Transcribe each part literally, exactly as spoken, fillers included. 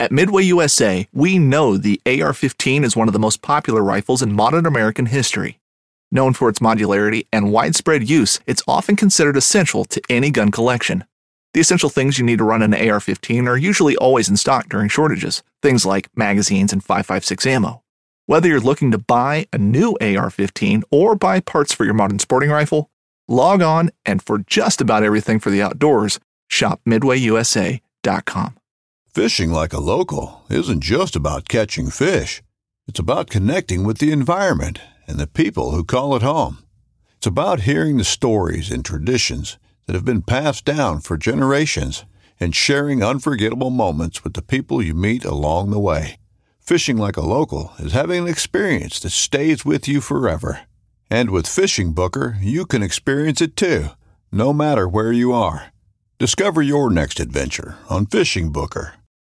At Midway U S A, we know the A R fifteen is one of the most popular rifles in modern American history. Known for its modularity and widespread use, it's often considered essential to any gun collection. The essential things you need to run an A R fifteen are usually always in stock during shortages, things like magazines and five five six ammo. Whether you're looking to buy a new A R fifteen or buy parts for your modern sporting rifle, log on and for just about everything for the outdoors, shop midway u s a dot com. Fishing like a local isn't just about catching fish. It's about connecting with the environment and the people who call it home. It's about hearing the stories and traditions that have been passed down for generations and sharing unforgettable moments with the people you meet along the way. Fishing like a local is having an experience that stays with you forever. And with Fishing Booker, you can experience it too, no matter where you are. Discover your next adventure on Fishing Booker.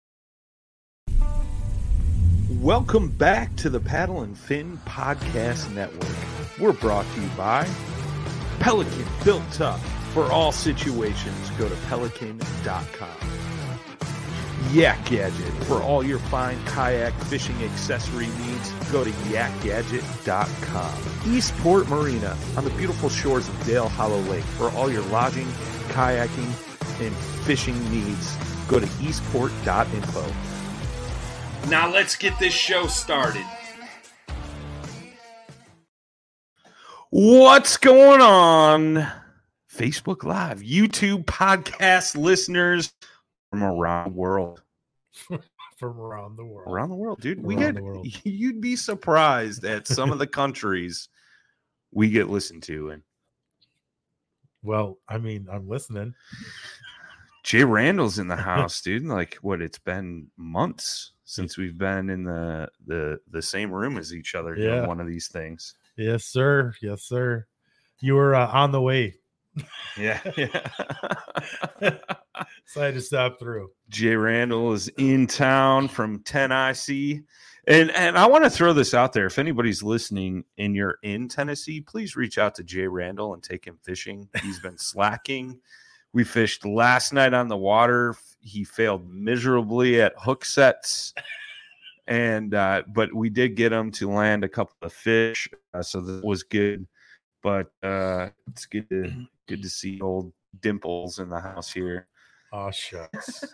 Welcome back to the Paddle and Fin Podcast Network. We're brought to you by Pelican, built tough for all situations. Go to pelican dot com. Yak Gadget, for all your fine kayak fishing accessory needs. Go to yak gadget dot com. Eastport Marina, on the beautiful shores of Dale Hollow Lake. For all your lodging, kayaking, and fishing needs, go to eastport dot info. Now let's get this show started. What's going on? Facebook Live, YouTube podcast listeners from around the world. From around the world. Around the world, dude. Around we get the world. You'd be surprised at some of the countries we get listened to in. Well, I mean, I'm listening. Jay Randall's in the house, dude. Like, what? It's been months since we've been in the the the same room as each other doing Yeah. one of these things. Yes, sir. Yes, sir. You were uh, on the way, Yeah, yeah. so I had to stop through. Jay Randall is in town from ten I C. And and I want to throw this out there. If anybody's listening and you're in Tennessee, please reach out to Jay Randall and take him fishing. He's been slacking. We fished last night on the water. He failed miserably at hook sets. And uh, but we did get him to land a couple of fish, uh, so that was good. But uh, it's good to good to see old Dimples in the house here. Oh, shucks.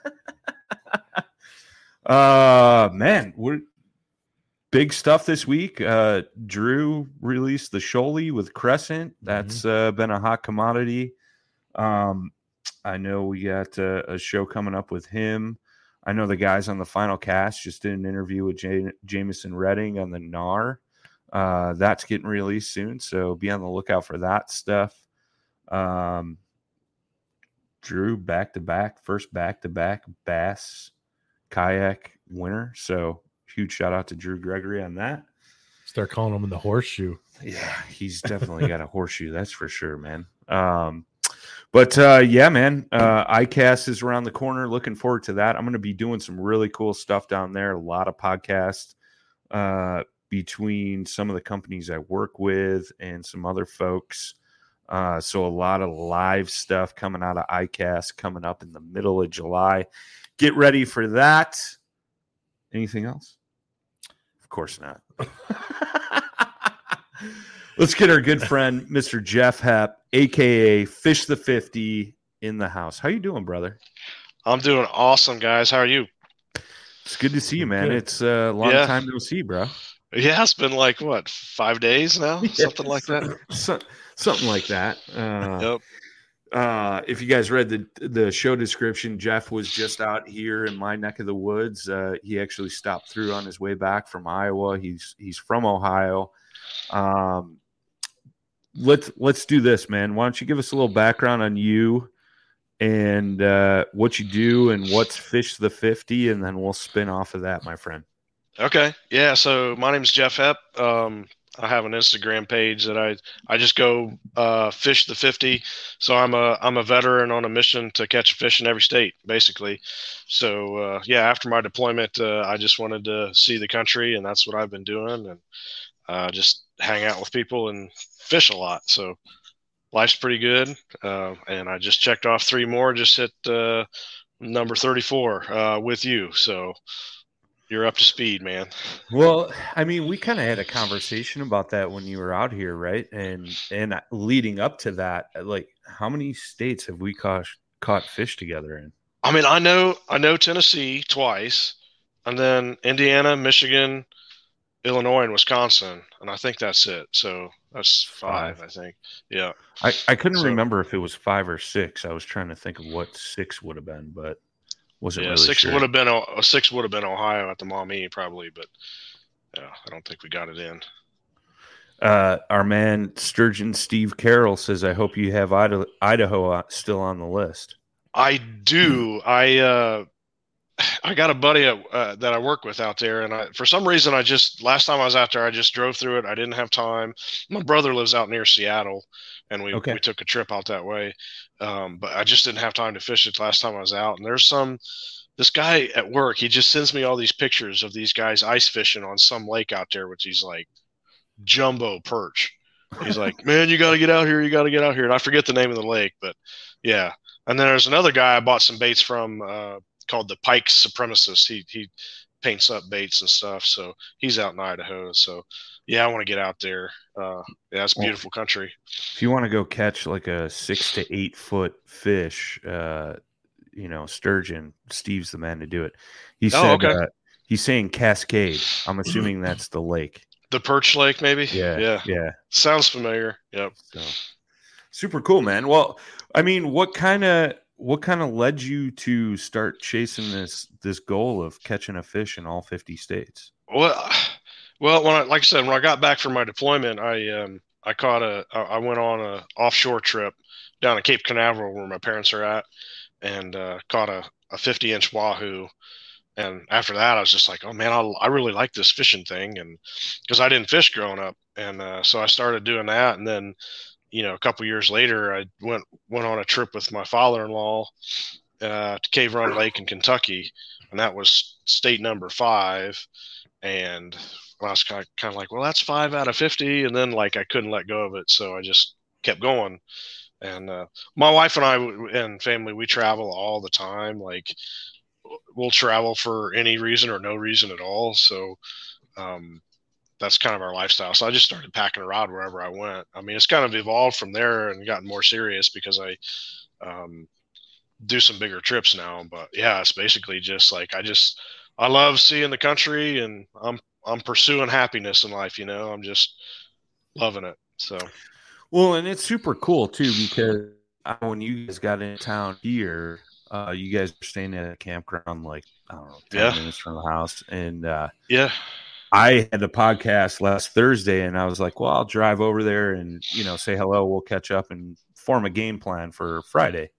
uh man, we're big stuff this week. Uh, Drew released the Shoaly with Crescent. That's Mm-hmm. uh, been a hot commodity. Um, I know we got uh, a show coming up with him. I know the guys on the Final Cast just did an interview with J- Jameson Redding on the N A R. Uh, that's getting released soon, so be on the lookout for that stuff. Um, Drew back-to-back, first back-to-back bass kayak winner, so huge shout-out to Drew Gregory on that. Start calling him in the horseshoe. Yeah, he's definitely got a horseshoe, that's for sure, man. Um, But, uh, yeah, man, uh, I CAST is around the corner. Looking forward to that. I'm going to be doing some really cool stuff down there, a lot of podcasts uh, between some of the companies I work with and some other folks. Uh, so a lot of live stuff coming out of I CAST coming up in the middle of July. Get ready for that. Anything else? Of course not. Let's get our good friend, Mister Jeff Hepp, a k a. Fish the fifty, in the house. How you doing, brother? I'm doing awesome, guys. How are you? It's good to see you, man. Good. It's a long Yeah. time no see, bro. Yeah, it's been like, what, five days now? Something like that. So, something like that. Uh, Yep. uh, if you guys read the the show description, Jeff was just out here in my neck of the woods. Uh, he actually stopped through on his way back from Iowa. He's he's from Ohio. Um, let's let's do this, man. Why don't you give us a little background on you and uh, what you do and what's Fish the fifty, and then we'll spin off of that, my friend. Okay. Yeah. So my name's Jeff Hepp. Um, I have an Instagram page that I, I just go uh, fish the fifty. So I'm a I'm a veteran on a mission to catch fish in every state, basically. So uh, yeah, after my deployment, uh, I just wanted to see the country, and that's what I've been doing, and uh, just hang out with people and fish a lot. So life's pretty good. Uh, and I just checked off three more. Just hit uh, number thirty-four uh, with you. So you're up to speed, man. Well, I mean, we kind of had a conversation about that when you were out here, right? And and leading up to that, like, how many states have we caught caught fish together in? I mean, I know I know Tennessee twice, and then Indiana, Michigan, Illinois, and Wisconsin, and I think that's it. So that's five, five. I think. Yeah. I, I couldn't so, remember if it was five or six. I was trying to think of what six would have been, but wasn't yeah, really six sure. would have been a six would have been Ohio at the Maumee probably, but yeah, I don't think we got it in. Uh, our man Sturgeon Steve Carroll says, "I hope you have Idaho, Idaho still on the list." I do. I uh, I got a buddy at, uh, that I work with out there, and I, for some reason, I just last time I was out there, I just drove through it. I didn't have time. My brother lives out near Seattle, and we okay. we took a trip out that way, um, but I just didn't have time to fish it last time I was out. And there's some this guy at work. He just sends me all these pictures of these guys ice fishing on some lake out there with these like jumbo perch. He's like, "Man, you got to get out here. You got to get out here." And I forget the name of the lake, but yeah. And then there's another guy I bought some baits from uh, called the Pike Supremacist. He he paints up baits and stuff. So he's out in Idaho. So yeah, I want to get out there. Uh, yeah, it's a beautiful well, country. If you want to go catch like a six to eight foot fish, uh, you know, sturgeon, Steve's the man to do it. He said, oh, okay. uh, he's saying Cascade. I'm assuming that's the lake. The Perch Lake, maybe? Yeah. Yeah. Yeah. Sounds familiar. Yep. So, super cool, man. Well, I mean, what kind of what kind of led you to start chasing this this goal of catching a fish in all fifty states? Well, well, when I, like I said, when I got back from my deployment, I um I caught a I went on a offshore trip down in Cape Canaveral where my parents are at, and uh, caught a, a fifty inch wahoo. And after that, I was just like, oh man, I, I really like this fishing thing, and because I didn't fish growing up, and uh, so I started doing that, and then. You know, a couple years later, I went went on a trip with my father-in-law uh, to Cave Run Lake in Kentucky, and that was state number five. And I was kind of, kind of like, well, that's five out of fifty, and then like I couldn't let go of it, so I just kept going. And uh, my wife and I and family, we travel all the time. Like, we'll travel for any reason or no reason at all. So. Um, That's kind of our lifestyle. So I just started packing a rod wherever I went. I mean, it's kind of evolved from there and gotten more serious because I um, do some bigger trips now. But yeah, it's basically just like I just I love seeing the country, and I'm I'm pursuing happiness in life. You know, I'm just loving it. So, well, and it's super cool too because when you guys got in town here, uh, you guys were staying at a campground like I don't know, ten yeah. minutes from the house, and uh, yeah. I had a podcast last Thursday, and I was like, well, I'll drive over there and, you know, say hello. We'll catch up and form a game plan for Friday.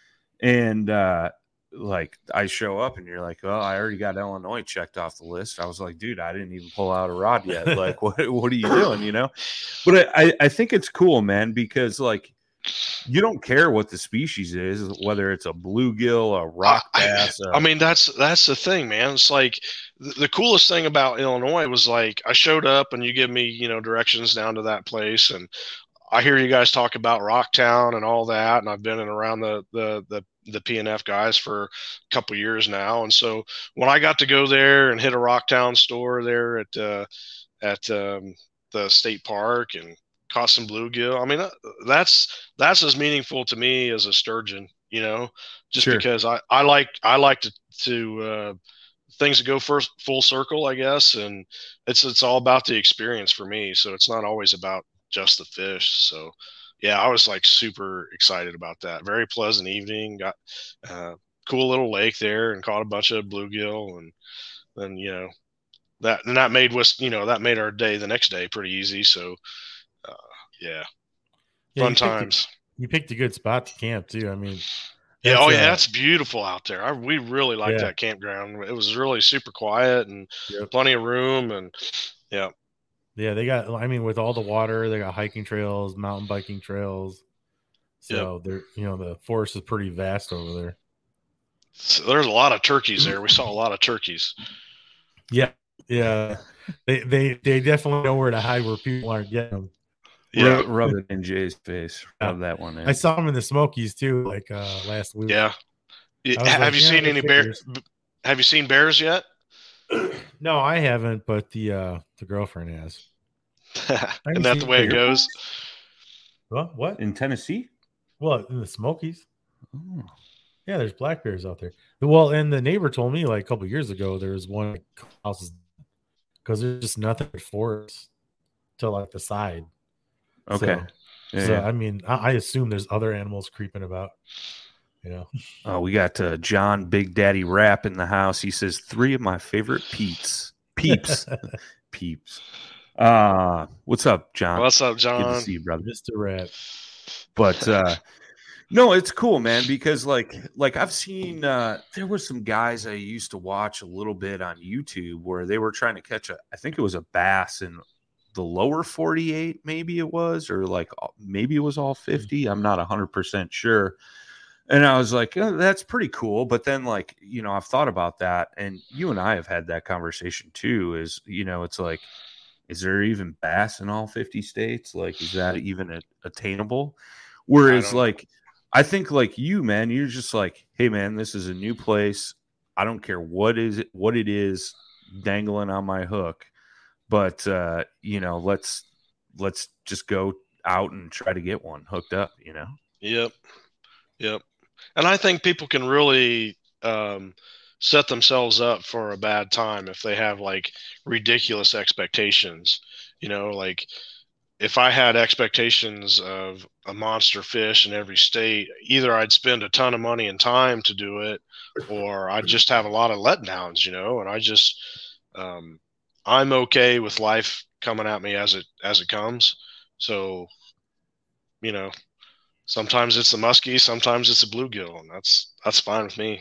And, uh, like, I show up, and you're like, well, I already got Illinois checked off the list. I was like, dude, I didn't even pull out a rod yet. Like, what what are you doing, you know? But I, I think it's cool, man, because, like, you don't care what the species is, whether it's a bluegill, a rock bass. I, I mean, that's that's the thing, man. It's like the, the coolest thing about Illinois was like I showed up and you give me, you know, directions down to that place, and I hear you guys talk about Rocktown and all that, and I've been in around the the the the P N F guys for a couple of years now, and so when I got to go there and hit a Rocktown store there at uh, at um, the state park and caught some bluegill. I mean, that's that's as meaningful to me as a sturgeon, you know, just sure. because I, I like I like to to uh, things to go first full circle, I guess, and it's it's all about the experience for me. So it's not always about just the fish. So yeah, I was like super excited about that. Very pleasant evening. Got a uh, cool little lake there and caught a bunch of bluegill, and then you know that and that made was you know that made our day the next day pretty easy. So. Uh, yeah. yeah, fun you times. Picked a, you picked a good spot to camp too. I mean, yeah, oh yeah, uh, that's beautiful out there. I we really liked yeah. that campground. It was really super quiet and yep. plenty of room, and yeah, yeah. They got. I mean, with all the water, they got hiking trails, mountain biking trails. So yep. they're you know the forest is pretty vast over there. So there's a lot of turkeys there. We saw a lot of turkeys. Yeah, yeah. They they they definitely know where to hide where people aren't getting them. Yeah, rub, rub it in Jay's face. Rub that one in. I saw them in the Smokies too, like uh, last week. Yeah, Yeah, I was have like, you yeah, seen that any bears? figures. Have you seen bears yet? No, I haven't, but the uh the girlfriend has. Isn't that the way it goes? What? What? In Tennessee? Well, in the Smokies. Oh. Yeah, there's black bears out there. Well, and the neighbor told me like a couple years ago there was one house because there's just nothing but forest to like the side. Okay. So, yeah, so yeah. I mean, I, I assume there's other animals creeping about. You know. Oh, we got uh, John Big Daddy Rap in the house. He says three of my favorite peeps. Peeps. Peeps. Uh, what's up, John? What's up, John? Good to see you, brother. Mister Rat. But uh no, it's cool, man, because like like I've seen uh there were some guys I used to watch a little bit on YouTube where they were trying to catch a I think it was a bass in the lower forty-eight, maybe it was, or like maybe it was all fifty. I'm not one hundred percent sure. And I was like, oh, that's pretty cool. But then, like, you know, I've thought about that, and you and I have had that conversation too. Is, you know, it's like, is there even bass in all fifty states? Like, is that even a, attainable? Whereas, I like, I think like you, man, you're just like, hey, man, this is a new place. I don't care what is it, what it is dangling on my hook, but uh, you know, let's let's just go out and try to get one hooked up. You know? Yep, yep. And I think people can really um, set themselves up for a bad time if they have like ridiculous expectations. You know, like if I had expectations of a monster fish in every state, either I'd spend a ton of money and time to do it, or I'd just have a lot of letdowns, you know, and I just, um, I'm okay with life coming at me as it, as it comes. So, you know, sometimes it's a muskie, sometimes it's a bluegill, and that's that's fine with me.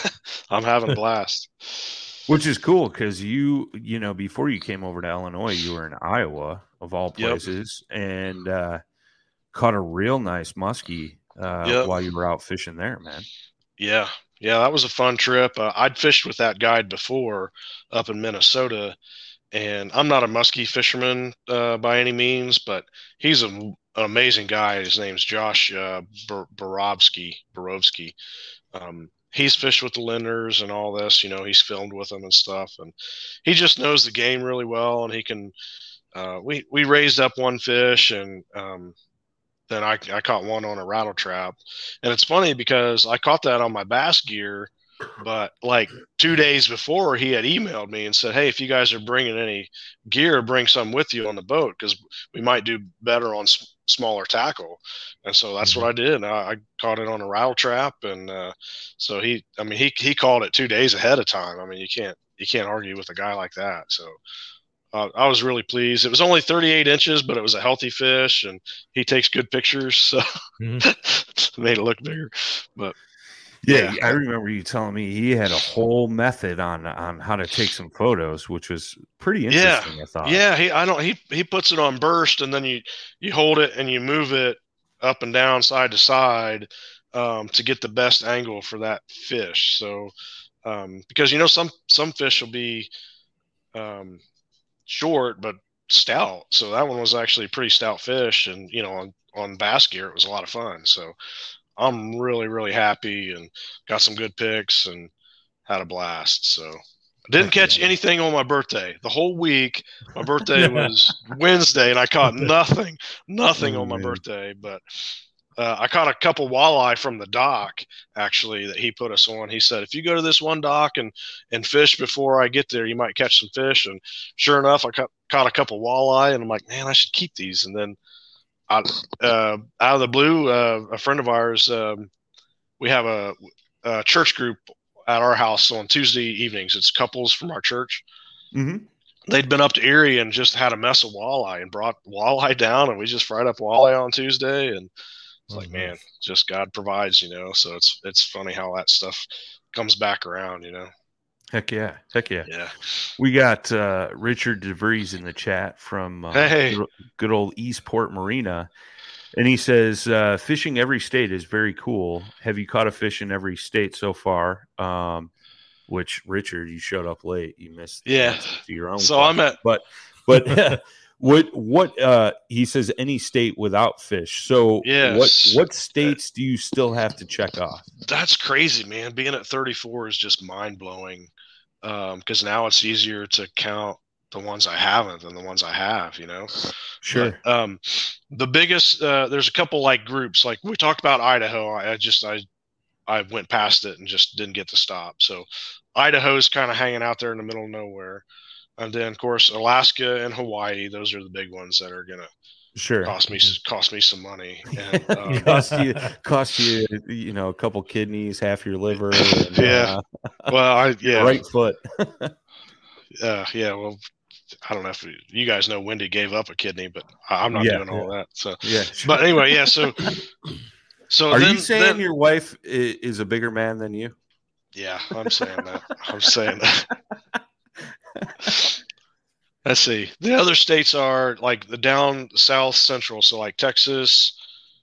I'm having a blast. Which is cool because you, you know, before you came over to Illinois, you were in Iowa, of all places, yep. and uh, caught a real nice muskie uh, yep. while you were out fishing there, man. Yeah, yeah, that was a fun trip. Uh, I'd fished with that guide before up in Minnesota, and I'm not a muskie fisherman uh, by any means, but he's a an amazing guy. His name's Josh uh, Borovsky. Borovsky. Um, he's fished with the Lindners and all this. You know, he's filmed with them and stuff, and he just knows the game really well. And he can. Uh, we we raised up one fish, and um, then I I caught one on a rattle trap. And it's funny because I caught that on my bass gear, but like two days before, he had emailed me and said, "Hey, if you guys are bringing any gear, bring some with you on the boat because we might do better on s- smaller tackle." And so that's mm-hmm. what I did. I, I caught it on a rattle trap, and uh, so he, I mean, he he called it two days ahead of time. I mean, you can't you can't argue with a guy like that. So uh, I was really pleased. It was only thirty-eight inches, but it was a healthy fish, and he takes good pictures, so mm-hmm. made it look bigger. But yeah, I remember you telling me he had a whole method on on how to take some photos, which was pretty interesting. Yeah, I thought. Yeah, he I don't he he puts it on burst, and then you you hold it and you move it up and down, side to side, um, to get the best angle for that fish. So um, because you know some some fish will be um, short but stout, so that one was actually a pretty stout fish, and you know on on bass gear it was a lot of fun. So I'm really, really happy and got some good picks and had a blast. So I didn't catch anything on my birthday. The whole week, my birthday was Wednesday, and I caught nothing, nothing oh, on my man. birthday. But uh, I caught a couple walleye from the dock, actually, that he put us on. He said, if you go to this one dock and, and fish before I get there, you might catch some fish. And sure enough, I caught, caught a couple walleye, and I'm like, man, I should keep these. And then I, uh, out of the blue, uh, a friend of ours, um, we have a, a church group at our house on Tuesday evenings. It's couples from our church. Mm-hmm. They'd been up to Erie and just had a mess of walleye and brought walleye down, and we just fried up walleye on Tuesday. And it's oh, like, nice. Man, just God provides, you know. So it's it's funny how that stuff comes back around, you know. Heck yeah. Heck yeah. Yeah. We got uh, Richard DeVries in the chat from uh, hey. good, good old Eastport Marina. And he says, uh, fishing every state is very cool. Have you caught a fish in every state so far? Um, which, Richard, you showed up late. You missed yeah. your own. So question. I'm at. But, but What what uh he says any state without fish. So Yes. what what states do you still have to check off? That's crazy, man. Being at thirty-four is just mind blowing. Um, because now it's easier to count the ones I haven't than the ones I have, you know. Sure. But, um, the biggest uh, there's a couple like groups like we talked about Idaho. I, I just I I went past it and just didn't get to stop. So Idaho's kind of hanging out there in the middle of nowhere. And then, of course, Alaska and Hawaii, those are the big ones that are going to Sure. cost me cost me some money. And, um, cost you cost you you know a couple kidneys, half your liver. And, yeah. Uh, well, I yeah. right foot. uh, yeah. Well, I don't know if you guys know Wendy gave up a kidney, but I'm not Yeah, doing all that. So yeah. But anyway, yeah. So so Are then, you saying then, your wife i- is a bigger man than you? Yeah, I'm saying that. I'm saying that. Let's see. The other states are like the down south central, so like Texas,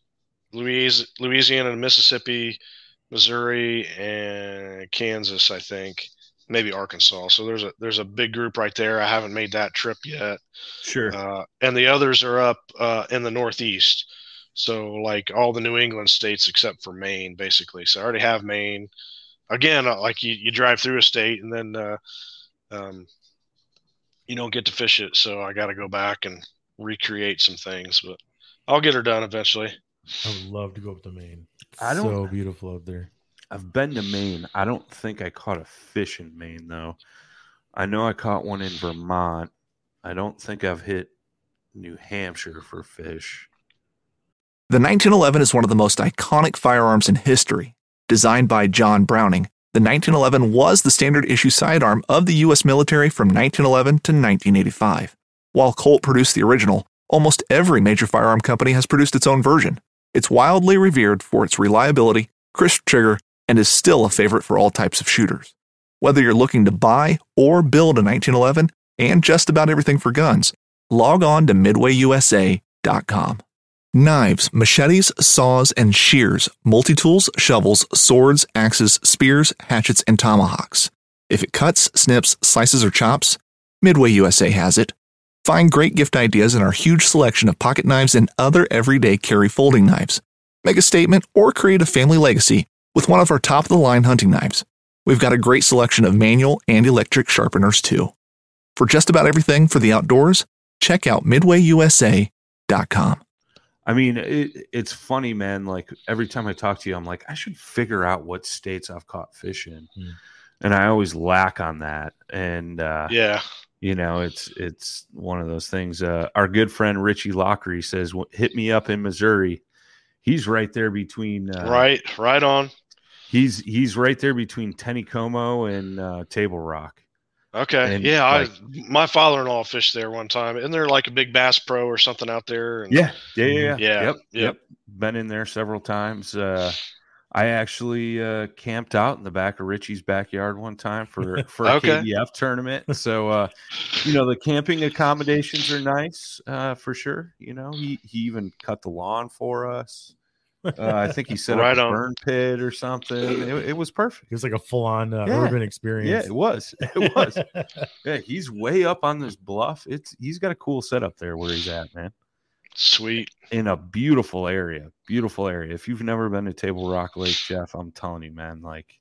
Louis- Louisiana, and Mississippi, Missouri, and Kansas, I think, maybe Arkansas. So there's a there's a big group right there. I haven't made that trip yet. Sure. Uh, and the others are up uh, in the Northeast. So like all the New England states except for Maine, basically. So I already have Maine. Again, uh, like you, you drive through a state and then uh, um, you don't get to fish it. So I got to go back and recreate some things, but I'll get her done eventually. I would love to go up to Maine. I don't- So beautiful up there. I've been to Maine. I don't think I caught a fish in Maine, though. I know I caught one in Vermont. I don't think I've hit New Hampshire for fish. The nineteen eleven is one of the most iconic firearms in history. Designed by John Browning, the nineteen eleven was the standard issue sidearm of the U S military from nineteen eleven to nineteen eighty-five. While Colt produced the original, almost every major firearm company has produced its own version. It's wildly revered for its reliability, crisp trigger, and is still a favorite for all types of shooters. Whether you're looking to buy or build a nineteen eleven and just about everything for guns, log on to midway U S A dot com. Knives, machetes, saws, and shears, multi-tools, shovels, swords, axes, spears, hatchets, and tomahawks. If it cuts, snips, slices, or chops, Midway U S A has it. Find great gift ideas in our huge selection of pocket knives and other everyday carry folding knives. Make a statement or create a family legacy with one of our top-of-the-line hunting knives. We've got a great selection of manual and electric sharpeners, too. For just about everything for the outdoors, check out midway U S A dot com. I mean, it, it's funny, man. Like every time I talk to you, I'm like, I should figure out what states I've caught fish in. Hmm. And I always lack on that. And, uh, Yeah. you know, it's it's one of those things. Uh, our good friend Richie Lockery says, hit me up in Missouri. He's right there between. Uh, Right. Right on. He's he's right there between Tennecomo and uh, Table Rock. Okay. And, yeah. like- I my father-in-law fished there one time. Isn't there like a big Bass Pro or something out there? And, Yeah, yeah, yeah, yeah. Yeah, Yep, yep. yep. Been in there several times. Uh, I actually uh, camped out in the back of Richie's backyard one time for for a Okay. K D F tournament. So, uh, you know, the camping accommodations are nice uh, for sure. You know, he he even cut the lawn for us. Uh, I think he set Right up a on. burn pit or something. It, it was perfect. It was like a full-on uh, Yeah. urban Yeah, experience. it was. It was. Yeah, he's way up on this bluff. It's he's got a cool setup there where he's at, man. Sweet. In a beautiful area. Beautiful area. If you've never been to Table Rock Lake, Jeff, I'm telling you, man, like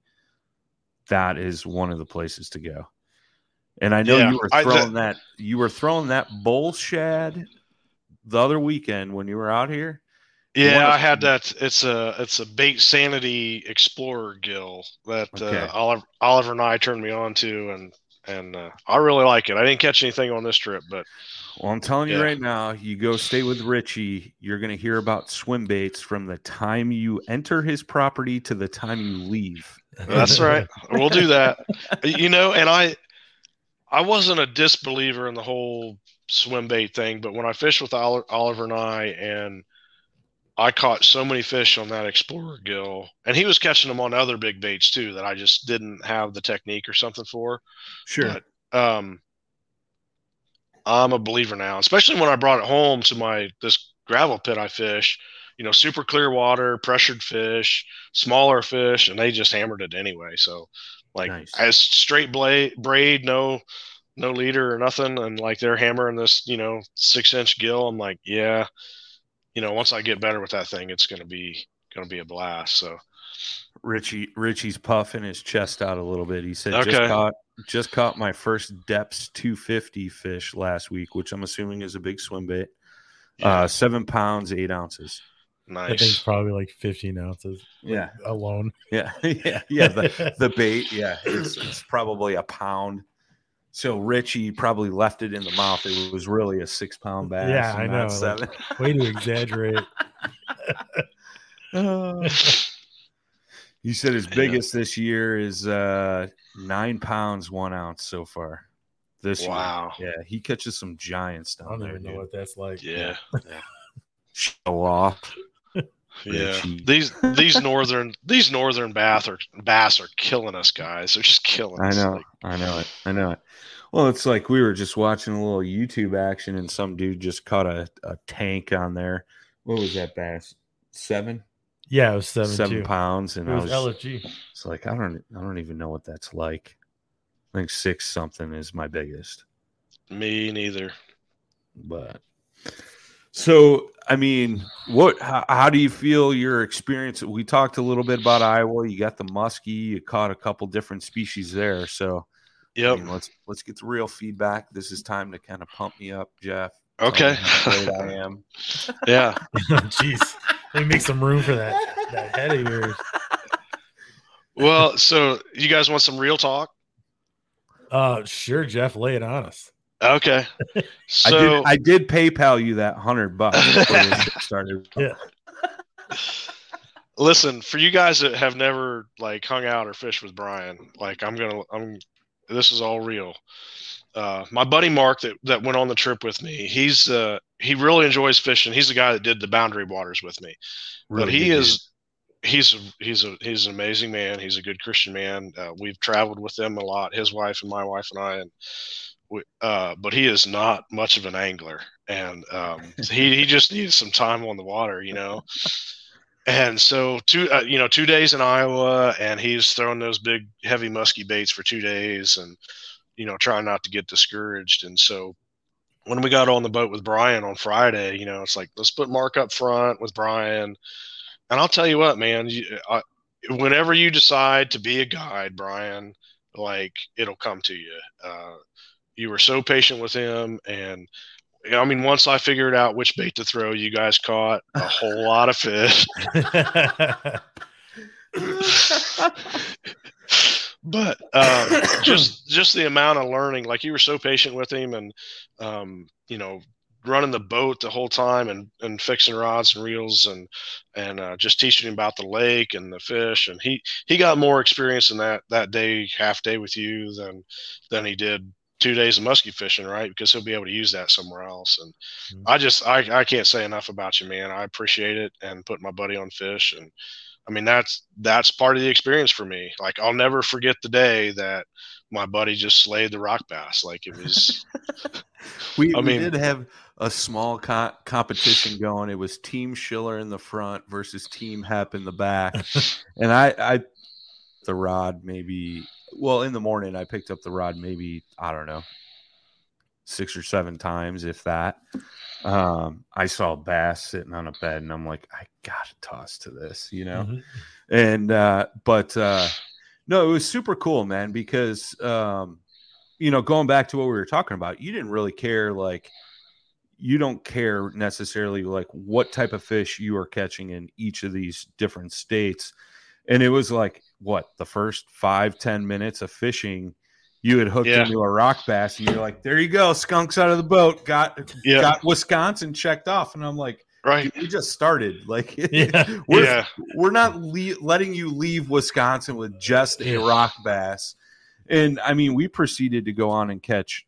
that is one of the places to go. And I know Yeah, you were I- throwing that you were throwing that bull shad the other weekend when you were out here. Yeah, One of- I had that. It's a it's a Bait Sanity Explorer gill that Okay. uh, Oliver Oliver and I turned me on to, and and uh, I really like it. I didn't catch anything on this trip, but Well, I'm telling you Yeah. right now, you go stay with Richie, you're going to hear about swim baits from the time you enter his property to the time you leave. that's right. We'll do that. You know, and I I wasn't a disbeliever in the whole swim bait thing, but when I fished with Oli- Oliver and I, and I caught so many fish on that Explorer gill, and he was catching them on other big baits too that I just didn't have the technique or something for. Sure. But, um, I'm a believer now, especially when I brought it home to my this gravel pit I fish. You know, super clear water, pressured fish, smaller fish, and they just hammered it anyway. So, like Nice. as straight blade braid, no, no leader or nothing, and like they're hammering this, you know, six inch gill. I'm like, yeah, you know, once I get better with that thing, it's gonna be gonna be a blast. So Richie Richie's puffing his chest out a little bit. He said, Okay. just caught just caught my first Depths two fifty fish last week, which I'm assuming is a big swim bait. yeah, Uh, seven pounds, eight ounces. I think nice. probably like fifteen ounces. like, Yeah. alone. Yeah, yeah, yeah. The, the bait, yeah, it's, it's probably a pound. So Richie probably left it in the mouth. It was really a six pound bass. Yeah, I and know. not seven. Like, way to exaggerate. He said his Yeah. biggest this year is uh, nine pounds, one ounce so far. This Wow. year. Yeah, he catches some giants I down don't there. even know dude. what that's like. Yeah, Show off. yeah. Richie. These these northern these northern bass are bass are killing us, guys. They're just killing I us. know. Like, I know it. I know it. Well, it's like we were just watching a little YouTube action and some dude just caught a, a tank on there. What was that bass? Seven? Yeah, it was seven, Seven two. pounds. And It I was was L F G. it's like I don't I don't even know what that's like. I think six something is my biggest. me neither. But so I mean, what how, how do you feel your experience? We talked a little bit about Iowa. You got the muskie, you caught a couple different species there. So I Yep. mean, let's let's get the real feedback. This is time to kind of pump me up, Jeff. Okay. Tell me how great I am. Yeah. Jeez. Let me make some room for that, that head of yours. Well, so you guys want some real talk? Uh, sure, Jeff, lay it on us. Okay. I So did I did PayPal you that hundred bucks before this shit started. Yeah. listen, for you guys that have never like hung out or fished with Brian, like I'm gonna I'm this is all real. Uh, my buddy Mark that, that went on the trip with me, he's uh, he really enjoys fishing. He's the guy that did the Boundary Waters with me. Really but he good is he's he's a he's an amazing man. He's a good Christian man. Uh, we've traveled with them a lot, his wife and my wife and I, and we, uh, but he is not much of an angler, and um, he he just needs some time on the water, you know. And so two uh, you know two days in Iowa, and he's throwing those big heavy musky baits for two days, and you know trying not to get discouraged. And so when we got on the boat with Brian on Friday, you know, it's like, let's put Mark up front with Brian. And I'll tell you what, man, you, I, whenever you decide to be a guide, Brian, like it'll come to you. Uh, you were so patient with him. And I mean, once I figured out which bait to throw, you guys caught a whole lot of fish. But um, just just the amount of learning, like you were so patient with him, and um, you know, running the boat the whole time, and, and fixing rods and reels, and and uh, just teaching him about the lake and the fish. And he he got more experience in that that day, half day with you than than he did two days of musky fishing, right? Because he'll be able to use that somewhere else. And Mhm. I just I I can't say enough about you, man. I appreciate it, and putting my buddy on fish. And I mean, that's that's part of the experience for me. Like, I'll never forget the day that my buddy just slayed the rock bass. Like, it was, We, I we mean- did have a small co- competition going. It was Team Schiller in the front versus Team Hep in the back. And I, I, the rod maybe, well, in the morning, I picked up the rod maybe, I don't know, six or seven times, if that. Um, I saw a bass sitting on a bed, and I'm like, I gotta toss to this, you know. Mhm. And uh, but uh, no, it was super cool, man, because um, you know, going back to what we were talking about, you didn't really care, like, you don't care necessarily like what type of fish you are catching in each of these different states. And it was like, what, the first five, ten minutes of fishing, you had hooked Yeah. into a rock bass, and you're like, there you go, skunks out of the boat, got Yeah. got Wisconsin checked off. And I'm like, right. we just started. Like, Yeah. we're, Yeah. we're not le- letting you leave Wisconsin with just a rock bass. And I mean, we proceeded to go on and catch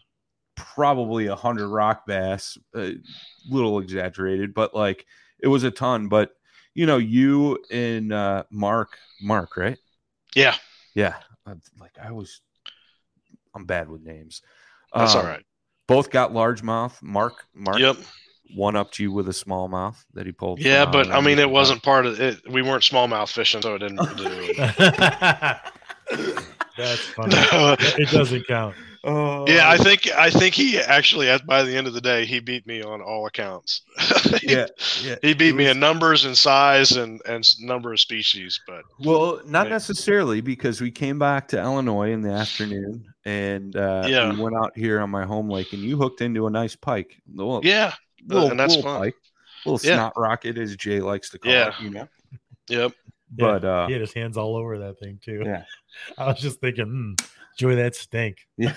probably a hundred rock bass, a little exaggerated, but like it was a ton. But you know, you and uh, Mark, Mark, right? Yeah. Yeah. I'm- Like I was, I'm bad with names. That's Um, all right. Both got largemouth. Mark, Mark, Yep. one upped you with a smallmouth that he pulled. Yeah. from, But uh, I mean, it wasn't part of it. We weren't smallmouth fishing, so it didn't. It didn't really, That's funny. It doesn't count. Oh. Yeah, I think I think he actually, at by the end of the day, he beat me on all accounts. he, yeah, yeah, he beat was, me in numbers and size and and number of species. But well, not right. necessarily, because we came back to Illinois in the afternoon, and uh, yeah. we went out here on my home lake, and you hooked into a nice pike. Little, yeah, little, and that's little fun. Pike, little yeah. snot rocket, as Jay likes to call yeah. it. You know. Yep. But yeah, uh, he had his hands all over that thing too. Yeah. I was just thinking, mm, enjoy that stink. Yeah.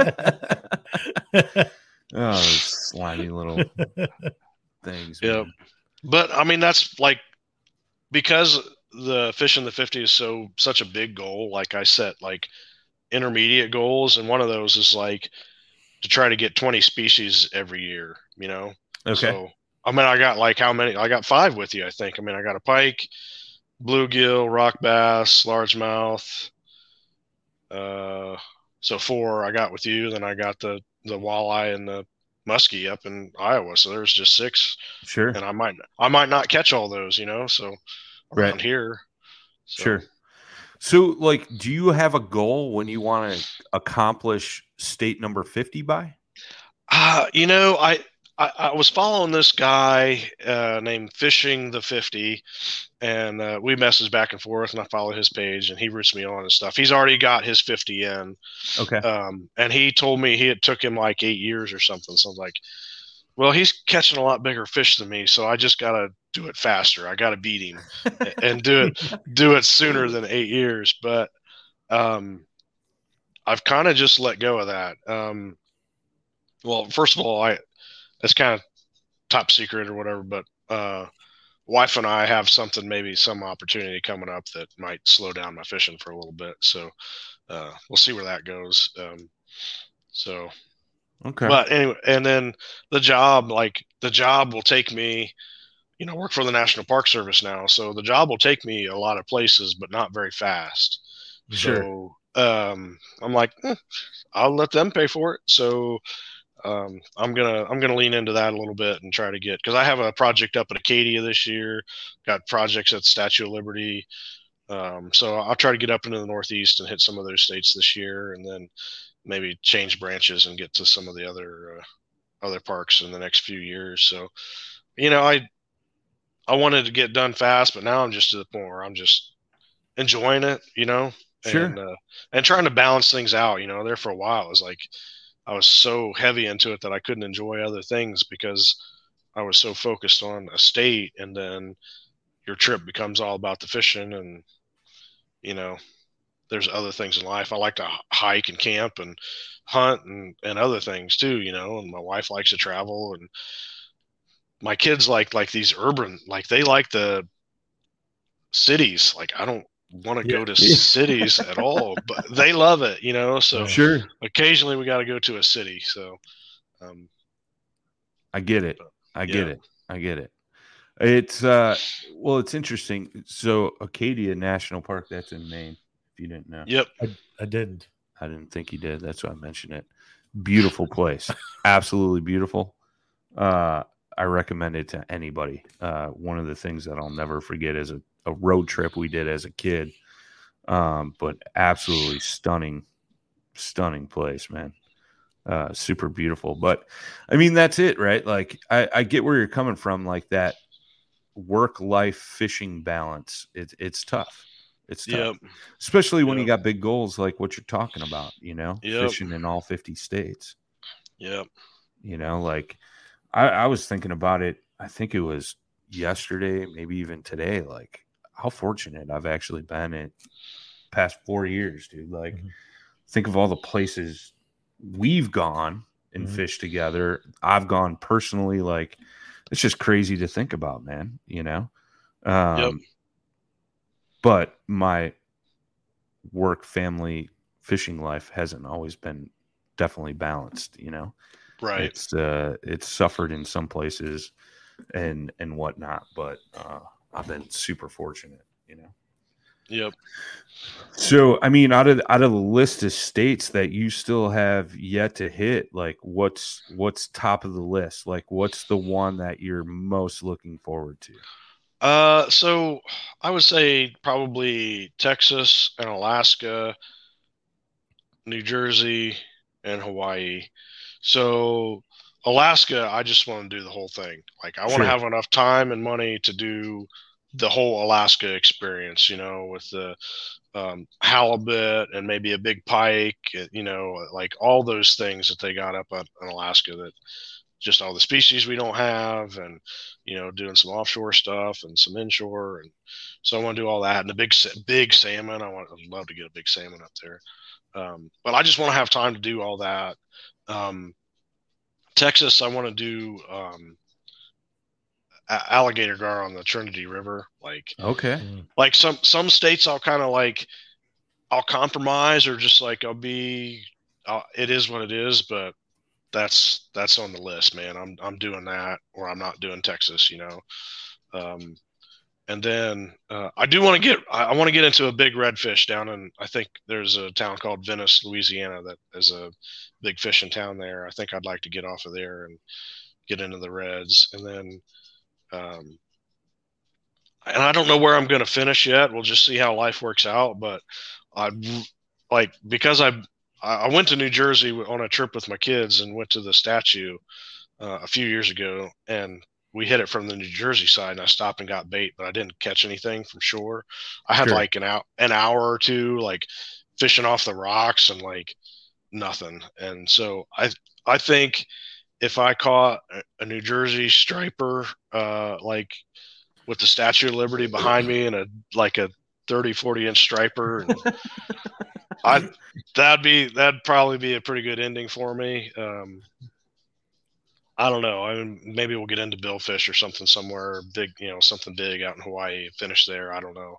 Oh, slimy little things. Yeah. But I mean, that's like, because the Fish in the fifty is so such a big goal. Like I set like intermediate goals, and one of those is like to try to get twenty species every year. You know. Okay. So I mean, I got like how many? I got five with you, I think. I mean, I got a pike, bluegill, rock bass, largemouth. Uh, so four I got with you. Then I got the the walleye and the muskie up in Iowa. So there's just six. Sure. And I might I might not catch all those, you know. So around right. here. So. Sure. So, like, do you have a goal when you want to accomplish state number fifty by? Uh, you know, I. I, I was following this guy uh, named Fishing the fifty, and uh, we messaged back and forth, and I followed his page, and he roots me on and stuff. He's already got his fifty in. Okay. Um, and he told me he it took him like eight years or something. So I was like, well, he's catching a lot bigger fish than me, so I just got to do it faster. I got to beat him and do it do it sooner than eight years. But um, I've kind of just let go of that. Um, well, first of all, I it's kind of top secret or whatever, but uh, wife and I have something, maybe some opportunity coming up that might slow down my fishing for a little bit. So uh, we'll see where that goes. Um, so, okay. But anyway, and then the job, like the job will take me, you know, I work for the National Park Service now. So the job will take me a lot of places, but not very fast. Sure. So um, I'm like, eh, I'll let them pay for it. So Um, I'm gonna I'm gonna lean into that a little bit and try to get, because I have a project up at Acadia this year, got projects at Statue of Liberty, um, so I'll try to get up into the Northeast and hit some of those states this year, and then maybe change branches and get to some of the other uh, other parks in the next few years. So, you know, I I wanted to get done fast, but now I'm just to the point where I'm just enjoying it, you know, sure, and uh, and trying to balance things out. You know, there for a while it was like I was so heavy into it that I couldn't enjoy other things because I was so focused on a state, and then your trip becomes all about the fishing, and, you know, there's other things in life. I like to hike and camp and hunt and, and other things too, you know, and my wife likes to travel, and my kids like, like these urban, like they like the cities. Like I don't want to yeah. go to cities at all, but they love it, you know. So sure, occasionally we got to go to a city. So um I get it. I get yeah. it. I get it. It's uh well, it's interesting. So Acadia National Park, that's in Maine, if you didn't know. Yep. I, I didn't. I didn't think you did. That's why I mentioned it. Beautiful place. Absolutely beautiful. Uh I recommend it to anybody. Uh one of the things that I'll never forget is a a road trip we did as a kid. Um, but absolutely stunning, stunning place, man. Uh, super beautiful. But I mean, that's it, right? Like I, I get where you're coming from, like that work-life fishing balance. It's, it's tough. It's tough, yep. especially when yep. you got big goals, like what you're talking about, you know, yep. fishing in all fifty states. Yep. You know, like I, I was thinking about it. I think it was yesterday, maybe even today, like, how fortunate I've actually been in past four years, dude. Like, mm-hmm. think of all the places we've gone and mm-hmm. fished together. I've gone personally. Like, it's just crazy to think about, man, you know? Um, yep. But my work, family, fishing life hasn't always been definitely balanced, you know? Right. It's, uh, it's suffered in some places and, and whatnot, but, uh, I've been super fortunate, you know? Yep. So, I mean, out of, out of the list of states that you still have yet to hit, like what's, what's top of the list? Like what's the one that you're most looking forward to? Uh, so I would say probably Texas and Alaska New Jersey, and Hawaii. So Alaska, I just want to do the whole thing. Like I want Sure. to have enough time and money to do the whole Alaska experience, you know, with the um, halibut and maybe a big pike, you know, like all those things that they got up up in Alaska, that just all the species we don't have, and, you know, doing some offshore stuff and some inshore. And so I want to do all that, and the big, big salmon. I want, I'd love to get a big salmon up there. Um, but I just want to have time to do all that. Um, Texas, I want to do um, a- alligator gar on the Trinity River. Like, Okay. like some some states, I'll kind of like, I'll compromise, or just like I'll be, I'll, it is what it is. But that's that's on the list, man. I'm I'm doing that, or I'm not doing Texas, you know. Um, and then uh, I do want to get I, I want to get into a big redfish down in, I think there's a town called Venice, Louisiana, that is a big fishing town there. I think I'd like to get off of there and get into the reds. And then um, and I don't know where I'm going to finish yet. We'll just see how life works out. But I like, because I I went to New Jersey on a trip with my kids and went to the statue uh, a few years ago, and we hit it from the New Jersey side, and I stopped and got bait, but I didn't catch anything from shore. I had Sure. like an hour, an hour or two, like fishing off the rocks, and like nothing. And so I, I think if I caught a New Jersey striper, uh, like with the Statue of Liberty behind me, and a, like a thirty, forty inch striper, and I, that'd be, that'd probably be a pretty good ending for me. Um, I don't know. I mean, maybe we'll get into billfish or something somewhere big, you know, something big out in Hawaii, finish there. I don't know.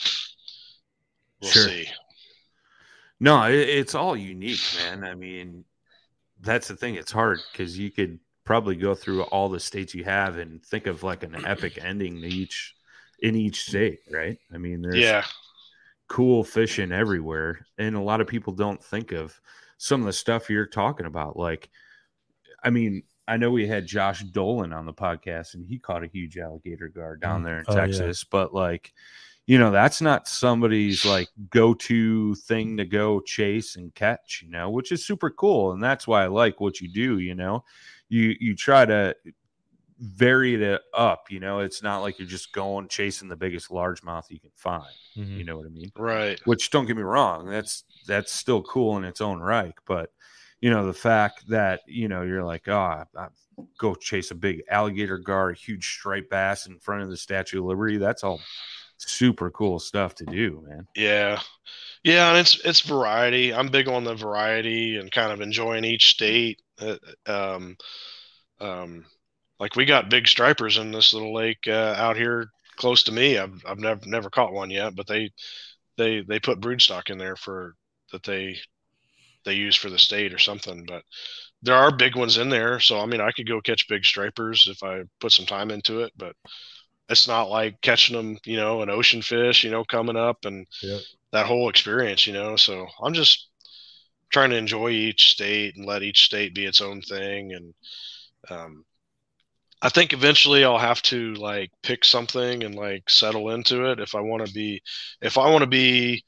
We'll Sure. see. No, it, it's all unique, man. I mean, that's the thing. It's hard because you could probably go through all the states you have and think of like an epic ending to each in each state, right? I mean, there's Yeah. cool fishing everywhere, and a lot of people don't think of some of the stuff you're talking about. Like, I mean, I know we had Josh Dolan on the podcast, and he caught a huge alligator gar down there in Oh, yeah. Texas, but like, you know, that's not somebody's like go-to thing to go chase and catch, you know, which is super cool. And that's why I like what you do. You know, you, you try to vary it up, you know, it's not like you're just going chasing the biggest largemouth you can find. Mhm. You know what I mean? Right. Which, don't get me wrong, that's, that's still cool in its own right. But, you know, the fact that, you know, you're like, oh, I, I go chase a big alligator gar, a huge striped bass in front of the Statue of Liberty. That's all super cool stuff to do, man. Yeah. Yeah. And it's, it's variety. I'm big on the variety and kind of enjoying each state. Uh, um, um, like we got big stripers in this little lake uh, out here close to me. I've, I've never, never caught one yet, but they, they, they put broodstock in there for that. They, they use for the state or something, but there are big ones in there. So, I mean, I could go catch big stripers if I put some time into it, but it's not like catching them, you know, an ocean fish, you know, coming up and Yep. that whole experience, you know. So I'm just trying to enjoy each state and let each state be its own thing. And um, I think eventually I'll have to like pick something and like settle into it if I want to be, if I want to be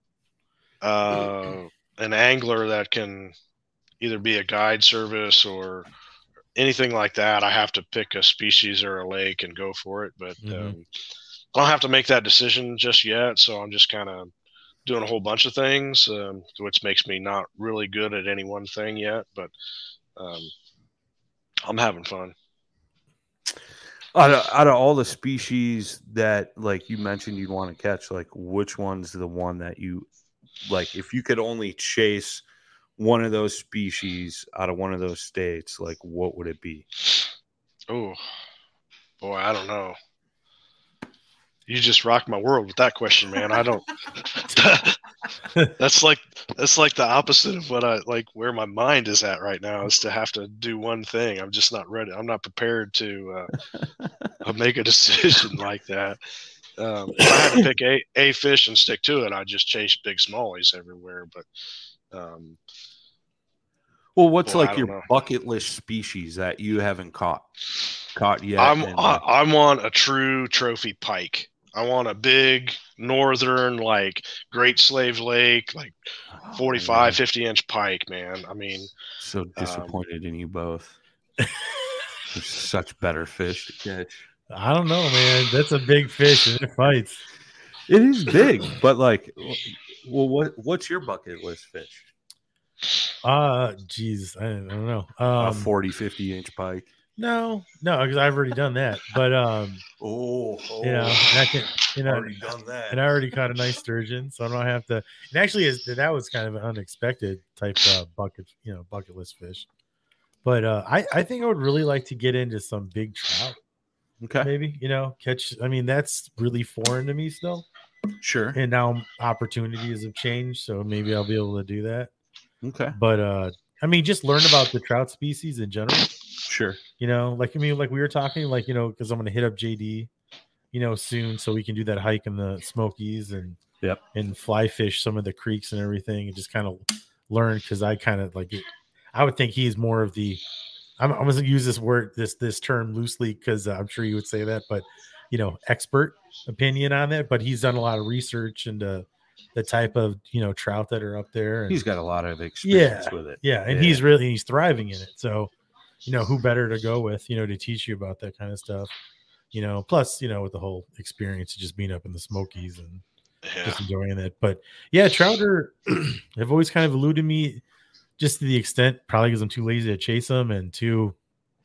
uh, an angler that can either be a guide service or anything like that. I have to pick a species or a lake and go for it. But Mhm. um, I don't have to make that decision just yet. So I'm just kind of doing a whole bunch of things, um, which makes me not really good at any one thing yet. But um, I'm having fun. Out of, out of all the species that, like you mentioned, you'd want to catch, like which one's the one that you like? If you could only chase one of those species out of one of those states, like what would it be? Oh, boy, I don't know. You just rocked my world with that question, man. I don't. that's like that's like the opposite of what I like. Where my mind is at right now is to have to do one thing. I'm just not ready. I'm not prepared to uh, make a decision like that. Um, if I had to pick a, a fish and stick to it, I'd just chase big smallies everywhere. But um, well, what's boy, I like don't your know. bucket list species that you haven't caught caught yet? I'm and, I, like, I'm on a true trophy pike. I want a big northern, like Great Slave Lake, like forty-five, oh, fifty inch pike, man. I mean, so disappointed um, in you both. There's such better fish to catch. I don't know, man. That's a big fish and it fights. It is big, but like, well, what what's your bucket list fish? Uh, geez, I, I don't know. Um, a forty, fifty inch pike. No, no, because I've already done that. But um, oh, oh, you know, and I can, you know, already done that, and I already caught a nice sturgeon, so I don't have to. And actually, is that was kind of an unexpected type uh, bucket, you know, bucket list fish. But uh, I, I think I would really like to get into some big trout. Okay, maybe you know, catch. I mean, that's really foreign to me still. Sure. And now opportunities have changed, so maybe I'll be able to do that. Okay. But uh, I mean, just learn about the trout species in general. Sure. You know, like I mean, like we were talking, like you know, because I'm going to hit up J D, you know, soon, so we can do that hike in the Smokies and yep, and fly fish some of the creeks and everything, and just kind of learn. Because I kind of like it. I would think he's more of the. I'm, I'm going to use this word, this this term loosely, because uh, I'm sure you would say that, but you know, expert opinion on that. But he's done a lot of research into the type of you know trout that are up there. And, he's got a lot of experience yeah, with it. Yeah, and yeah. he's really he's thriving in it. So. You know, who better to go with, you know, to teach you about that kind of stuff, you know, plus, you know, with the whole experience of just being up in the Smokies and yeah. just enjoying that. But yeah, trout are, have always kind of eluded me just to the extent, probably because I'm too lazy to chase them and too,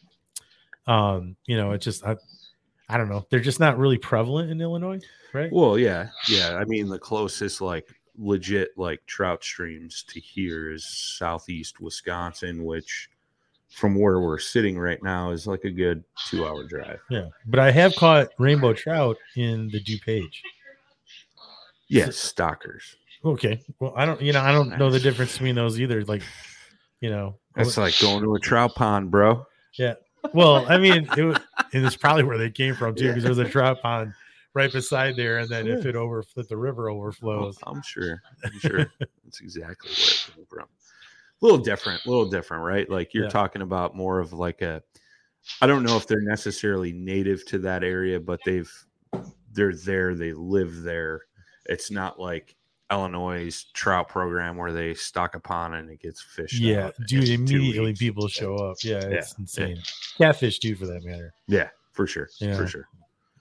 um, you know, it's just, I, I don't know. They're just not really prevalent in Illinois, right? Well, yeah. Yeah. I mean, the closest like legit like trout streams to here is southeast Wisconsin, which from where we're sitting right now is like a good two hour drive. Yeah. But I have caught rainbow trout in the DuPage. Yes. Stockers. Okay. Well, I don't, you know, I don't know the difference between those either. Like, you know, that's like going to a trout pond, bro. Yeah. Well, I mean, it was, and it's probably where they came from too, because yeah. there's a trout pond right beside there. And then yeah. if it over, if the river overflows, oh, I'm sure, I'm sure that's exactly where it came from. A little different, a little different, right? Like you're yeah. talking about more of like a, I don't know if they're necessarily native to that area, but they've, they're there, they live there. It's not like Illinois' trout program where they stock a pond and it gets fished. Yeah, out dude, immediately people show up. Yeah, it's yeah. insane. Yeah. Catfish, too, for that matter. Yeah, for sure, yeah. for sure.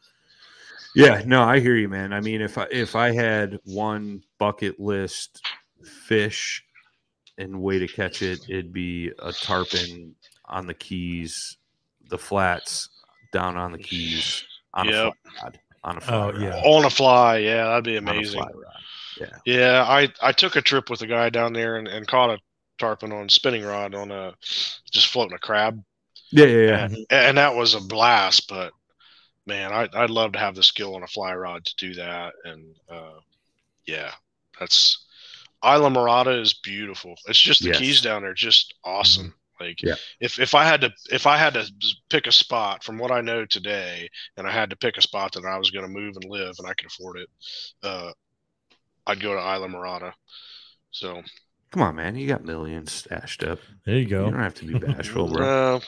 Yeah, no, I hear you, man. I mean, if I if I had one bucket list fish and way to catch it, it'd be a tarpon on the Keys, the flats down on the Keys on yep. a fly rod. On a fly oh, rod. yeah. On a fly, yeah, that'd be amazing. Yeah. Yeah, I, I took a trip with a guy down there and, and caught a tarpon on spinning rod on a just floating a crab. Yeah, yeah, yeah. And, and that was a blast, but man, I I'd love to have the skill on a fly rod to do that. And uh, yeah, that's Isla Morada is beautiful. It's just the yes. Keys down there, just awesome. Mm-hmm. Like yeah. if, if I had to if I had to pick a spot from what I know today, and I had to pick a spot that I was going to move and live, and I could afford it, uh, I'd go to Isla Morada. So come on, man, you got millions stashed up. There you go. You don't have to be bashful, bro. No.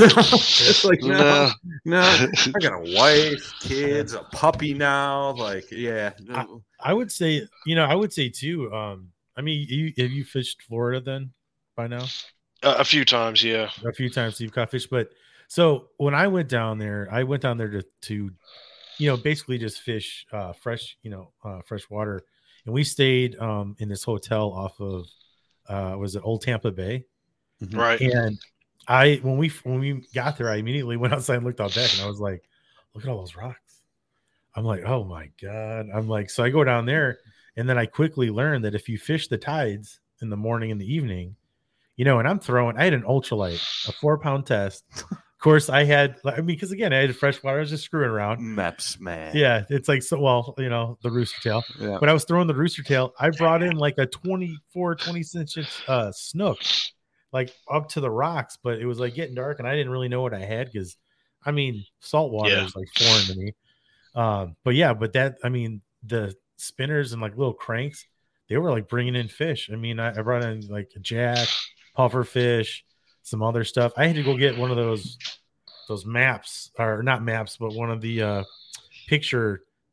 It's like no, no, I got a wife, kids, a puppy now. Like, yeah. I, I would say, you know, I would say too. Um, I mean, you, have you fished Florida then by now? Uh, a few times, yeah. A few times you've caught fish, but so when I went down there, I went down there to, to you know, basically just fish uh, fresh, you know, uh, fresh water, and we stayed um, in this hotel off of uh, was it Old Tampa Bay, mm-hmm. right? And I when we when we got there, I immediately went outside and looked out back, and I was like, "Look at all those rocks." I'm like, "Oh my god!" I'm like, so I go down there, and then I quickly learned that if you fish the tides in the morning and the evening. You know, and I'm throwing, I had an ultralight, a four pound test. Of course, I had, I mean, because again, I had fresh water. I was just screwing around. Maps, man. Yeah. It's like, so, well, you know, the rooster tail. Yeah. When I was throwing the rooster tail, I brought in like a twenty-four, twenty inch uh, snook, like up to the rocks, but it was like getting dark and I didn't really know what I had because, I mean, salt water yeah. is like foreign to me. Um, but yeah, but that, I mean, the spinners and like little cranks, they were like bringing in fish. I mean, I, I brought in like a jack. Puffer fish, some other stuff. I had to go get one of those those maps, or not maps, but one of the uh, picture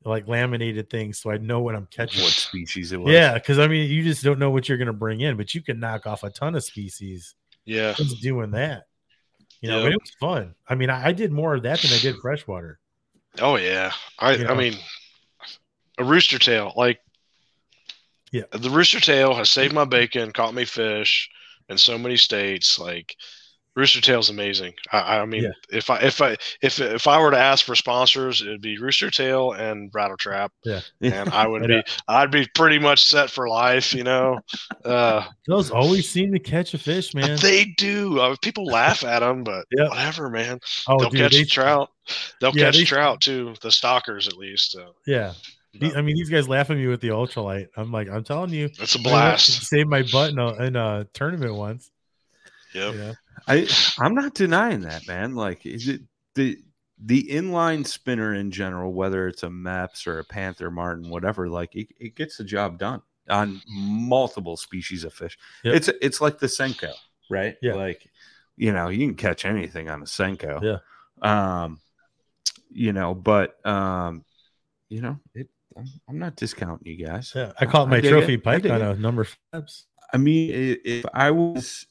like laminated things so I know what I'm catching. What species it was. Yeah, because I mean, you just don't know what you're going to bring in, but you can knock off a ton of species. Yeah, just doing that. You know, yep. but it was fun. I mean, I, I did more of that than I did freshwater. Oh yeah, I You know? I mean, a rooster tail, like yeah, the rooster tail has saved my bacon, caught me fish in so many states. Like rooster tail's amazing. I, I mean, Yeah. if I if I if if I were to ask for sponsors, it'd be rooster tail and rattle trap. Yeah, and I would I be know. I'd be pretty much set for life. You know, uh, those always seem to catch a fish, man. They do. Uh, people laugh at them, but Yep. whatever, man. Oh, They'll dude, catch they- trout. They'll Yeah, catch they- trout too. The stalkers, at least. So. Yeah. The- I mean, these guys laugh at me with the ultralight. I'm like, I'm telling you, It's a I blast. saved my butt in a, in a tournament once. Yep. You know? I I'm not denying that, man. Like, is it the the inline spinner in general, whether it's a Mepps or a Panther Martin, whatever, like it, it gets the job done on multiple species of fish. Yep. It's it's like the Senko, right? Yeah. Like, you know, you can catch anything on a Senko. Yeah. Um, you know, but um, you know, it. I'm, I'm not discounting you guys. Yeah, I caught my dig trophy it. I pike dig on it. a number of flaps. I mean, i- if I was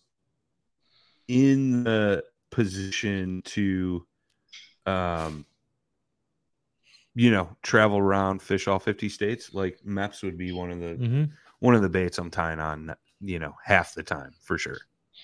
in the position to, um, you know, travel around, fish all fifty states, like Mepps would be one of the Mm-hmm. one of the baits I'm tying on, you know, half the time for sure.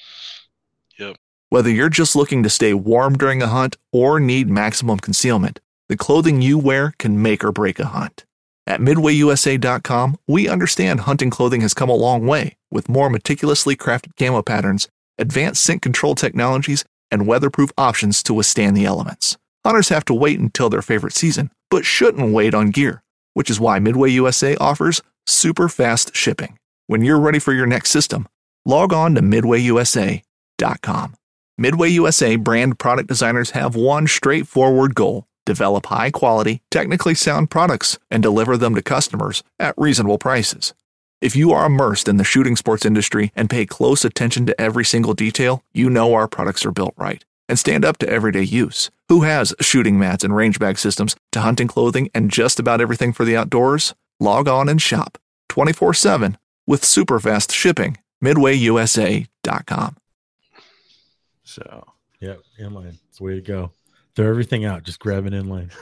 Whether you're just looking to stay warm during a hunt or need maximum concealment, the clothing you wear can make or break a hunt. At midway U S A dot com, we understand hunting clothing has come a long way with more meticulously crafted camo patterns, advanced scent control technologies, and weatherproof options to withstand the elements. Hunters have to wait until their favorite season, but shouldn't wait on gear, which is why Midway U S A offers super fast shipping. When you're ready for your next system, log on to midway U S A dot com. Midway U S A brand product designers have one straightforward goal: develop high-quality, technically sound products and deliver them to customers at reasonable prices. If you are immersed in the shooting sports industry and pay close attention to every single detail, you know our products are built right and stand up to everyday use. Who has shooting mats and range bag systems to hunting clothing and just about everything for the outdoors? Log on and shop twenty-four seven with super fast shipping. midway U S A dot com. So Yeah, inline. It's the way to go. Throw everything out. Just grab an inline.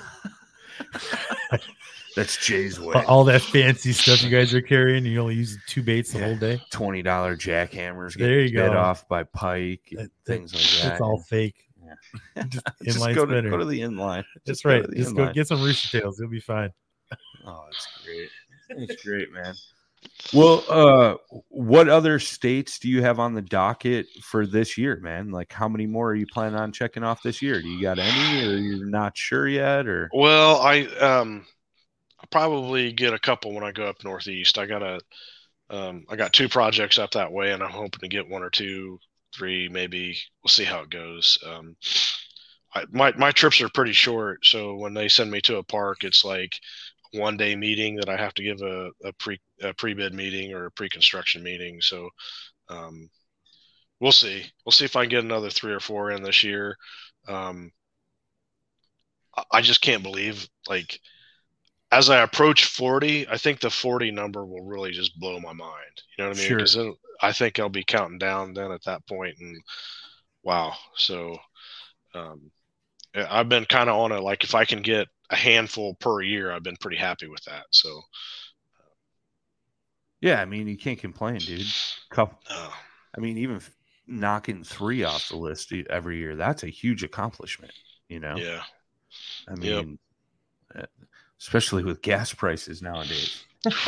that's Jay's way. All that fancy stuff you guys are carrying, you only use two baits the Yeah. whole day. Twenty dollar jackhammers There you get go. off by pike, and That- things that- like that. It's all fake. Yeah. Just Just inline go to, spinner. go to the inline. That's Just go right. to the Just go inline. get some rooster tails. You'll be fine. Oh, that's great. That's great, man. Well, uh, what other states do you have on the docket for this year, man? Like, how many more are you planning on checking off this year? Do you got any, or you're not sure yet? Or Well, I um, I'll probably get a couple when I go up northeast. I got a, um, I got two projects up that way, and I'm hoping to get one or two, three, maybe. We'll see how it goes. Um, I, my my trips are pretty short, so when they send me to a park, it's like one day meeting that I have to give a, a pre a pre bid meeting or a pre construction meeting. So, um, we'll see. We'll see if I can get another three or four in this year. Um, I- I just can't believe, like, as I approach forty, I think the forty number will really just blow my mind. You know what I mean? Sure. 'Cause then I think I'll be counting down then at that point, and wow. So, um, yeah, I've been kind of on it. Like, if I can get a handful per year, I've been pretty happy with that. So, yeah, I mean, you can't complain, dude. Couple, uh, I mean, even f- knocking three off the list e- every year, that's a huge accomplishment, you know? yeah, I Yep. mean, uh, especially with gas prices nowadays.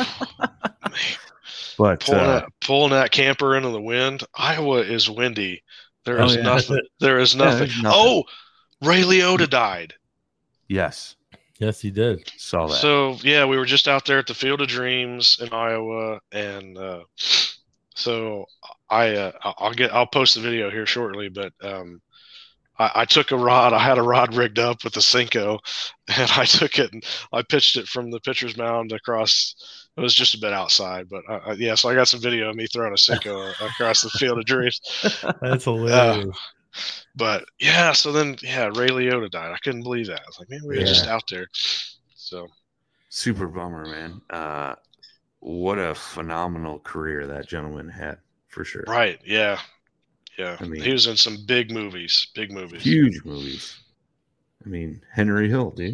But pulling, uh, that, pulling that camper into the wind. Iowa is windy. There Oh, is yeah. nothing. There is Yeah, nothing. there's nothing. Oh, Ray Liotta died. yes, Yes, he did. saw that. So yeah, we were just out there at the Field of Dreams in Iowa, and uh, so I uh, I'll get I'll post the video here shortly. But um, I, I took a rod. I had a rod rigged up with the Senko, and I took it and I pitched it from the pitcher's mound across. It was just a bit outside, but uh, uh, yeah. So I got some video of me throwing a Senko across the Field of Dreams. That's hilarious. But yeah, so then yeah, Ray Liotta died. I couldn't believe that. I was like, man, we were Yeah. just out there. So Super bummer, man. Uh, what a phenomenal career that gentleman had, for sure. Right? Yeah, yeah. I mean, he was in some big movies, big movies, huge movies. I mean, Henry Hill, dude.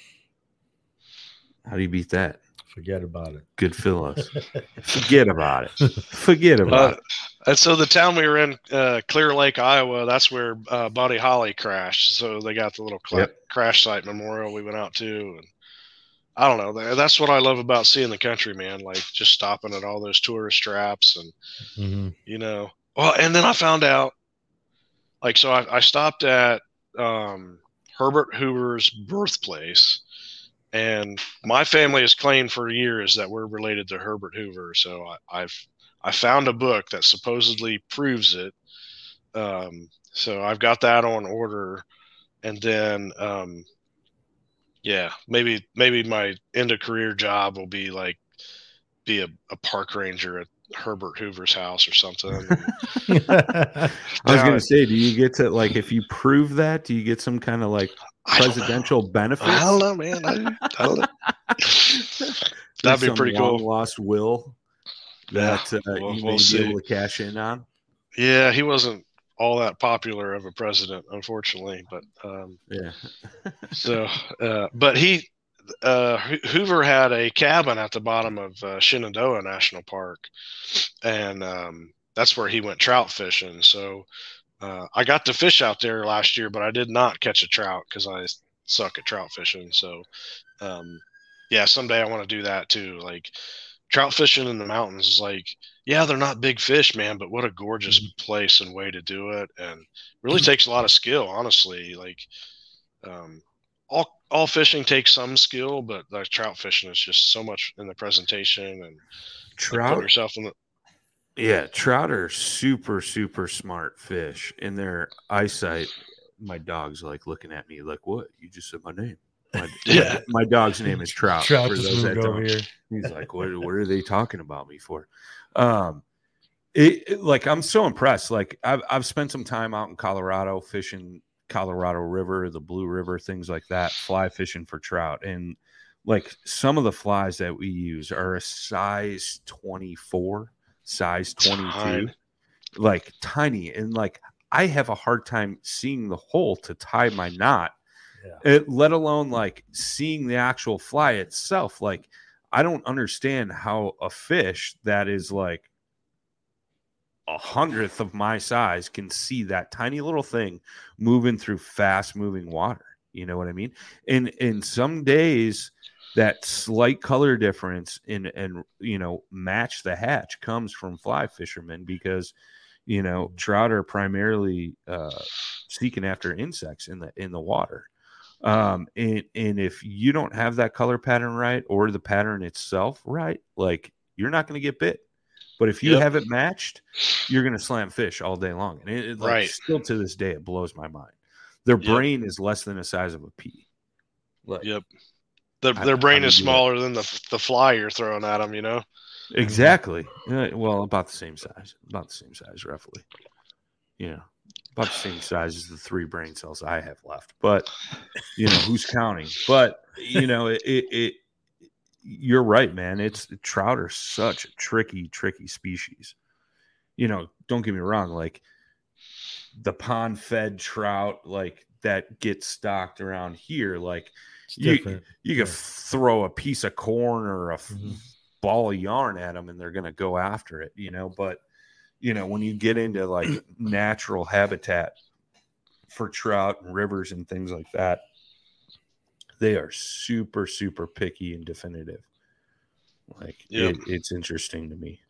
How do you beat that? Forget about it. Goodfellas. Forget about it. Forget about uh, it. And so the town we were in, uh, Clear Lake, Iowa, that's where uh, Buddy Holly crashed. So they got the little cl- Yep. crash site memorial we went out to. And I don't know. That's what I love about seeing the country, man. Like just stopping at all those tourist traps and, mm-hmm. you know. Well, and then I found out, like, so I, I stopped at um, Herbert Hoover's birthplace. And my family has claimed for years that we're related to Herbert Hoover. So I, I've I found a book that supposedly proves it. Um, so I've got that on order. And then, um, yeah, maybe maybe my end of career job will be like be a, a park ranger at Herbert Hoover's house or something. I was going to say, do you get to, like, if you prove that, do you get some kind of like presidential benefits? I don't know, man. I, I don't know. That'd be pretty cool. Lost will that uh, we'll, you we'll may see. be able to cash in on. Yeah, he wasn't all that popular of a president, unfortunately. But um, yeah. so, uh, but he uh, Hoover had a cabin at the bottom of uh, Shenandoah National Park, and um, that's where he went trout fishing. So. Uh, I got to fish out there last year, but I did not catch a trout because I suck at trout fishing. So, um, yeah, someday I want to do that too. Like trout fishing in the mountains is like, yeah, they're not big fish, man, but what a gorgeous mm-hmm. place and way to do it. And really takes a lot of skill, honestly. Like, um, all, all fishing takes some skill, but like trout fishing is just so much in the presentation and trout like, putting yourself in the, Yeah, trout are super, super smart fish. In their eyesight, my dog's like looking at me like, "What? You just said my name." My, yeah, my dog's name is Trout. Trout just moved over here. He's like, "What? What are they talking about me for?" Um, it, it like I'm so impressed. Like I've I've spent some time out in Colorado fishing Colorado River, the Blue River, things like that, fly fishing for trout, and like some of the flies that we use are a size twenty-four. Size twenty-two, Tiny. Like tiny, and like I have a hard time seeing the hole to tie my knot, yeah. it, let alone like seeing the actual fly itself. Like I don't understand how a fish that is like a hundredth of my size can see that tiny little thing moving through fast moving water. You know what I mean? And in some days, that slight color difference in and you know match the hatch comes from fly fishermen because you know trout are primarily uh, seeking after insects in the in the water, um, and and if you don't have that color pattern right or the pattern itself right, like you're not going to get bit. But if you yep. have it matched, you're going to slam fish all day long. And it, it like, right. still to this day, it blows my mind. Their yep. brain is less than the size of a pea. Like, yep. Their, their brain is smaller than the the fly you're throwing at them, you know? Exactly. Well, about the same size. About the same size, roughly. You know, about the same size as the three brain cells I have left. But, you know, who's counting? But, you know, it, it, it you're right, man. It's trout are such a tricky, tricky species. You know, don't get me wrong. Like the pond fed trout, like that gets stocked around here, like, You, you yeah. can throw a piece of corn or a mm-hmm. ball of yarn at them and they're going to go after it, you know. But, you know, when you get into like natural habitat for trout and rivers and things like that, they are super, super picky and definitive. Like yep. it, it's interesting to me.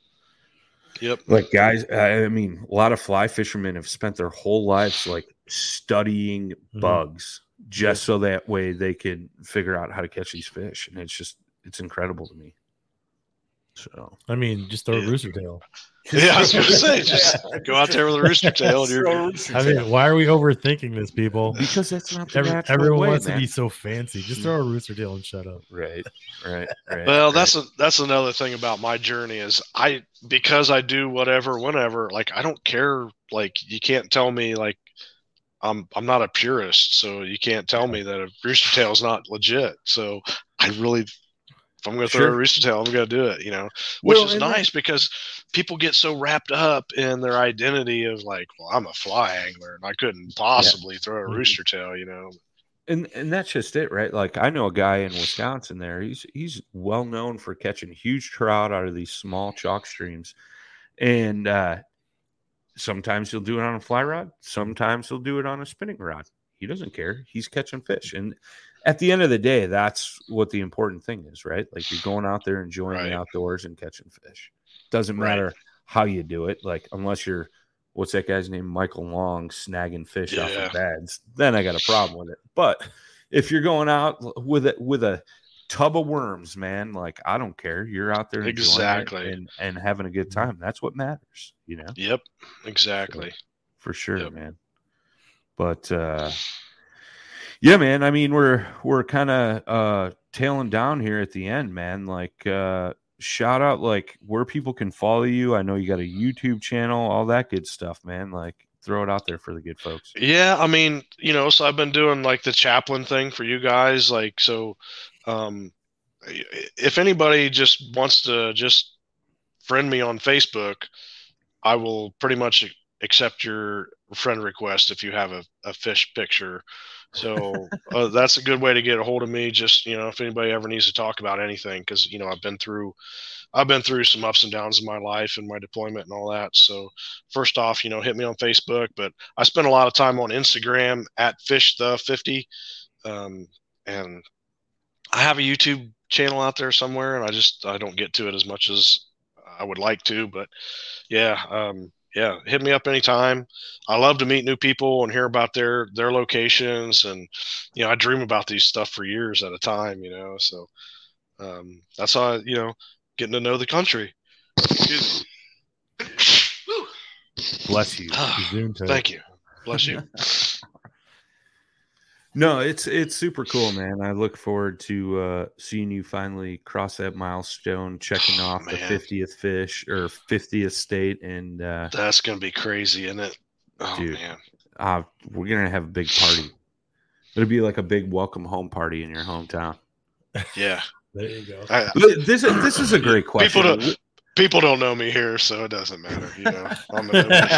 Yep. Like guys, I mean, a lot of fly fishermen have spent their whole lives like studying mm-hmm. bugs. Just so that way they could figure out how to catch these fish. And it's just, it's incredible to me. So, I mean, just throw a rooster tail. Yeah, I was going to say, just go out there with a rooster tail. And you're, I mean, why are we overthinking this, people? Because that's not the Every, natural Everyone way, wants man. to be so fancy. Just throw a rooster tail and shut up. Right, right, right. Well, right. that's a, that's another thing about my journey is I, because I do whatever, whenever, like, I don't care. Like, you can't tell me, like, I'm I'm not a purist, so you can't tell me that a rooster tail is not legit. So I really, if I'm going to throw Sure. a rooster tail, I'm going to do it, you know, which Well, is and nice because people get so wrapped up in their identity of like, well, I'm a fly angler and I couldn't possibly throw a Mhm. rooster tail, you know. And and that's just it, right? Like I know a guy in Wisconsin there. He's he's well known for catching huge trout out of these small chalk streams. And uh, sometimes he'll do it on a fly rod. Sometimes he'll do it on a spinning rod. He doesn't care. He's catching fish. And at the end of the day, that's what the important thing is, right? Like you're going out there enjoying Right. the outdoors and catching fish. Doesn't Right. matter how you do it. Like unless you're, what's that guy's name? Michael Long, snagging fish off Yeah. of beds. Then I got a problem with it. But if you're going out with it with a tub of worms, man, like I don't care. You're out there enjoying Exactly. it and, and having a good time. That's what matters, you know? Yep, exactly. For sure, Yep. man. But uh yeah, man. I mean, we're we're kind of uh tailing down here at the end, man. Like uh shout out like where people can follow you. I know you got a YouTube channel, all that good stuff, man. Like throw it out there for the good folks. Yeah, I mean, you know, so I've been doing like the chaplain thing for you guys. Like, so um, if anybody just wants to just friend me on Facebook, I will pretty much accept your friend request if you have a, a fish picture. So uh, that's a good way to get a hold of me. Just, you know, if anybody ever needs to talk about anything, because, you know, I've been through I've been through some ups and downs in my life and my deployment and all that. So first off, you know, hit me on Facebook, but I spend a lot of time on Instagram at fish the fifty. Um, and I have a YouTube channel out there somewhere and I just, I don't get to it as much as I would like to, but yeah. Um, yeah. Hit me up anytime. I love to meet new people and hear about their, their locations. And, you know, I dream about these stuff for years at a time, you know? So, um, that's how, I, you know, getting to know the country. Bless you. Thank you. Bless you. No, it's it's super cool, man. I look forward to uh, seeing you finally cross that milestone, checking Oh, off the man. fiftieth fish or fiftieth state, and uh, That's gonna be crazy, isn't it? Oh Dude. man. uh, we're gonna have a big party. It'll be like a big welcome home party in your hometown. Yeah. There you go. I, This is this is a great question. People don't people don't know me here, so it doesn't matter. You know, I'm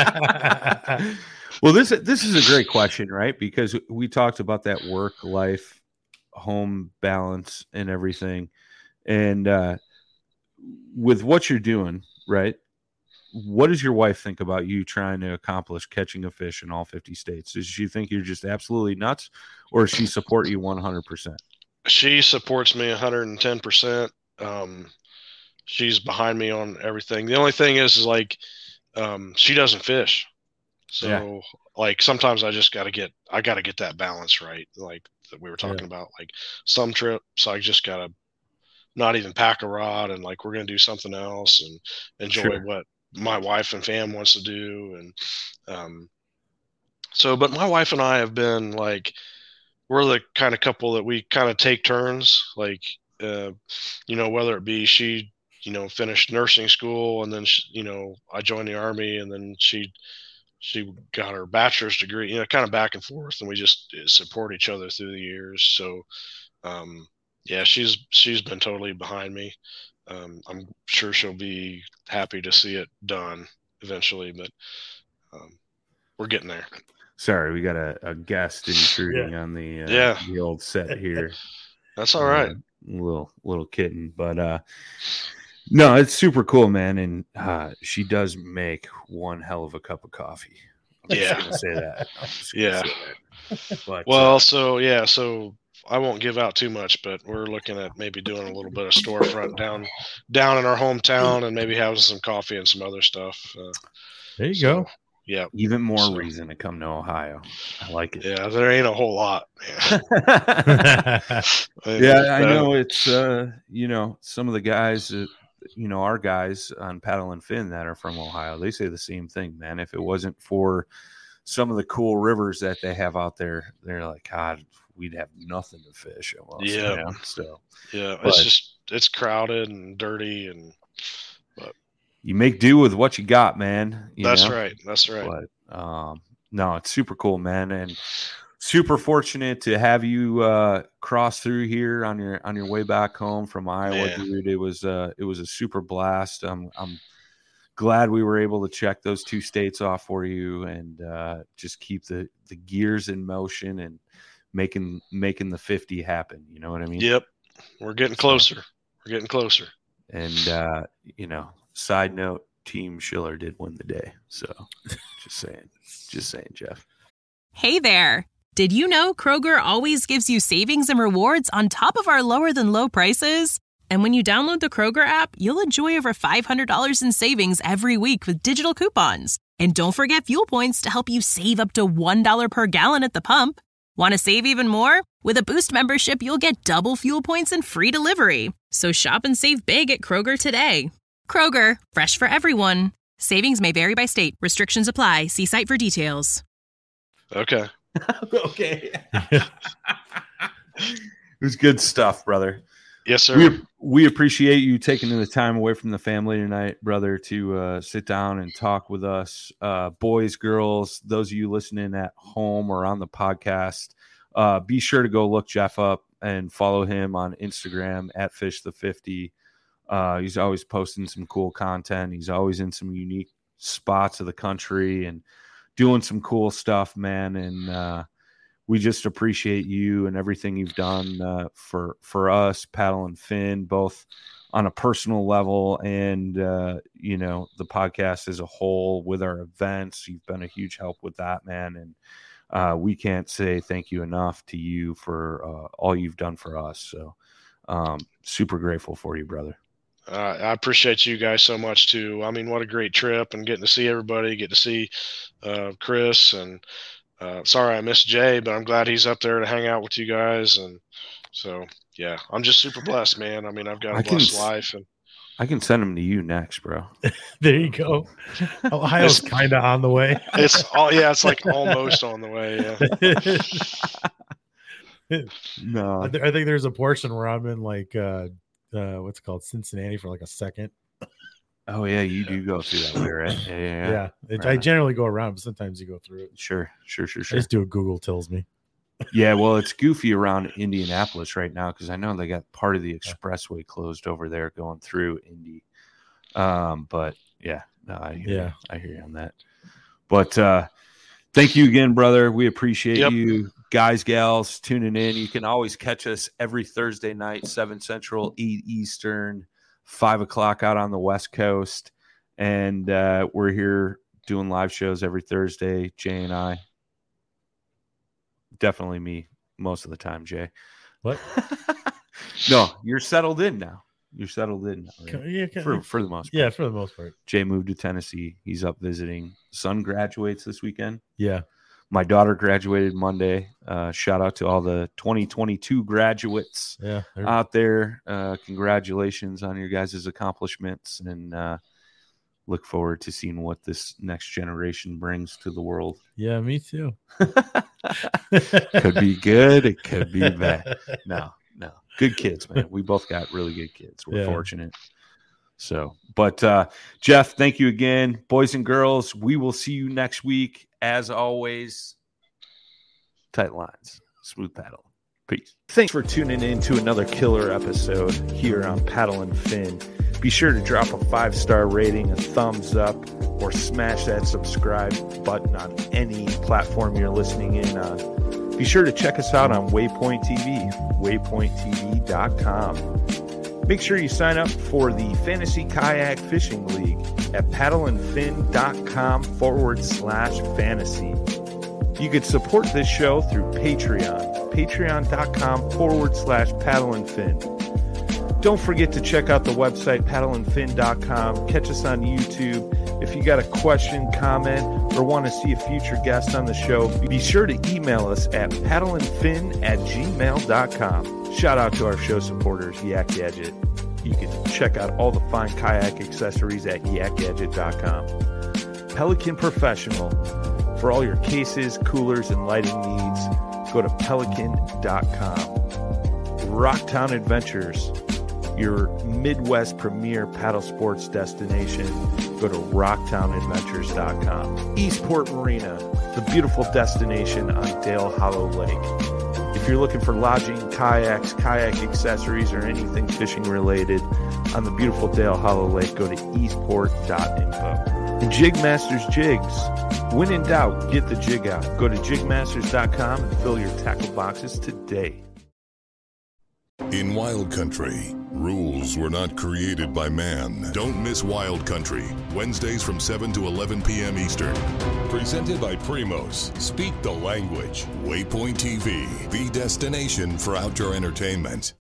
a Well, this this is a great question, right? Because we talked about that work life, home balance, and everything, and uh, with what you're doing, right? What does your wife think about you trying to accomplish catching a fish in all fifty states? Does she think you're just absolutely nuts, or does she support you one hundred percent? She supports me one hundred ten percent. Um, she's behind me on everything. The only thing is, is like, um, she doesn't fish. So Yeah. like, sometimes I just got to get, I got to get that balance right. Like that we were talking Yeah. about, like some trips, I just got to not even pack a rod and like, we're going to do something else and enjoy Sure. what my wife and fam wants to do. And, um, so, but my wife and I have been like, we're the kind of couple that we kind of take turns, like, uh, you know, whether it be she, you know, finished nursing school and then, she, you know, I joined the Army and then she, she got her bachelor's degree, you know, kind of back and forth, and we just support each other through the years. So, um, yeah, she's, she's been totally behind me. Um, I'm sure she'll be happy to see it done eventually, but, um, we're getting there. Sorry, we got a, a guest intruding on the uh, Yeah. the old set here. That's all right. Uh, little little kitten, but uh, no, it's super cool, man. And uh, she does make one hell of a cup of coffee. I'm Yeah. just gonna say that. I'm just gonna Yeah. say that. But Well, uh, so yeah, so I won't give out too much, but we're looking at maybe doing a little bit of storefront down, down in our hometown, and maybe having some coffee and some other stuff. Uh, There you so, go. Yeah, even more So- reason to come to Ohio. I like it. yeah, there ain't a whole lot. Man. Yeah, I Uh, know it's uh, you know, some of the guys that, you know, our guys on Paddle and Fin that are from Ohio, they say the same thing, man. If it wasn't for some of the cool rivers that they have out there, they're like, God, we'd have nothing to fish. Almost, Yeah. you know? So Yeah, But- it's just it's crowded and dirty, and you make do with what you got, man. You that's know? right. That's right. But um, no, it's super cool, man. And super fortunate to have you uh, cross through here on your on your way back home from Iowa, Man. dude. It was uh, it was a super blast. I'm I'm glad we were able to check those two states off for you and uh, just keep the, the gears in motion and making making the fifty happen. You know what I mean? Yep, we're getting closer. We're getting closer. And uh, you know, side note, Team Schiller did win the day. So just saying, just saying, Jeff. Hey there. Did you know Kroger always gives you savings and rewards on top of our lower than low prices? And when you download the Kroger app, you'll enjoy over five hundred dollars in savings every week with digital coupons. And don't forget fuel points to help you save up to one dollar per gallon at the pump. Want to save even more? With a Boost membership, you'll get double fuel points and free delivery. So shop and save big at Kroger today. Kroger, fresh for everyone. Savings may vary by state. Restrictions apply. See site for details. Okay. Okay. It was good stuff, brother. Yes, sir. We, we appreciate you taking the time away from the family tonight, brother, to uh, sit down and talk with us. Uh, boys, girls, those of you listening at home or on the podcast, uh, be sure to go look Jeff up and follow him on Instagram at Fish the fifty. Uh, he's always posting some cool content. He's always in some unique spots of the country and doing some cool stuff, man. And uh, we just appreciate you and everything you've done uh, for for us, Paddle and Fin, both on a personal level and, uh, you know, the podcast as a whole with our events. You've been a huge help with that, man. And uh, we can't say thank you enough to you for uh, all you've done for us. So um, super grateful for you, brother. Uh, I appreciate you guys so much too. I mean, what a great trip and getting to see everybody, get to see uh, Chris and uh, sorry I missed Jay, but I'm glad he's up there to hang out with you guys. And so, yeah, I'm just super blessed, man. I mean, I've got a I can, blessed life and I can send him to you next, bro. There you go. Ohio's kind of on the way. It's all, yeah, it's like almost on the way. Yeah. No, I, th- I think there's a portion where I'm in like, uh, uh, what's it called, Cincinnati for like a second. Oh yeah, you do go through that way, right? Yeah, yeah. yeah. Yeah, it, Right. I generally go around, but sometimes you go through it. Sure, sure, sure, I sure. just do what Google tells me. Yeah, well, it's goofy around Indianapolis right now because I know they got part of the expressway closed over there going through Indy. Um, but yeah, no, I hear Yeah. you. I hear you on that. But uh, thank you again, brother. We appreciate Yep. you, guys, gals, tuning in. You can always catch us every Thursday night, seven Central, eight Eastern, five o'clock out on the West Coast, and uh, we're here doing live shows every Thursday. Jay and I. Definitely me most of the time, Jay. What? No, you're settled in now. You're settled in now, right? Yeah, okay. for for the most part. yeah, for the most part. Jay moved to Tennessee. He's up visiting. Son graduates this weekend. Yeah. My daughter graduated Monday. Uh, shout out to all the twenty twenty-two graduates Yeah. they're- out there. Uh, congratulations on your guys' accomplishments, and uh, look forward to seeing what this next generation brings to the world. yeah, me too. Could be good. It could be bad. No, no. Good kids, man. We both got really good kids. We're Yeah. fortunate. So, but uh, Jeff, thank you again. Boys and girls, we will see you next week. As always, tight lines, smooth paddle. Peace. Thanks for tuning in to another killer episode here on Paddle and Fin. Be sure to drop a five-star rating, a thumbs up, or smash that subscribe button on any platform you're listening in on. Be sure to check us out on Waypoint T V, waypoint t v dot com. Make sure you sign up for the Fantasy Kayak Fishing League at paddleandfin.com forward slash fantasy. You could support this show through Patreon, patreon.com forward slash paddleandfin. Don't forget to check out the website, paddleandfin dot com. Catch us on YouTube. If you got a question, comment, or want to see a future guest on the show, be sure to email us at paddleandfin at gmail dot com. Shout out to our show supporters, Yak Gadget. You can check out all the fine kayak accessories at yak gadget dot com. Pelican Professional. For all your cases, coolers, and lighting needs, go to pelican dot com. Rocktown Adventures. Your Midwest premier paddle sports destination. Go to rocktown adventures dot com. Eastport Marina, the beautiful destination on Dale Hollow Lake. If you're looking for lodging, kayaks, kayak accessories, or anything fishing related on the beautiful Dale Hollow Lake, go to eastport dot info. And Jigmasters Jigs. When in doubt, get the jig out. Go to jig masters dot com and fill your tackle boxes today. In Wild Country, rules were not created by man. Don't miss Wild Country, Wednesdays from seven to eleven p.m. Eastern. Presented by Primos. Speak the language. Waypoint T V, the destination for outdoor entertainment.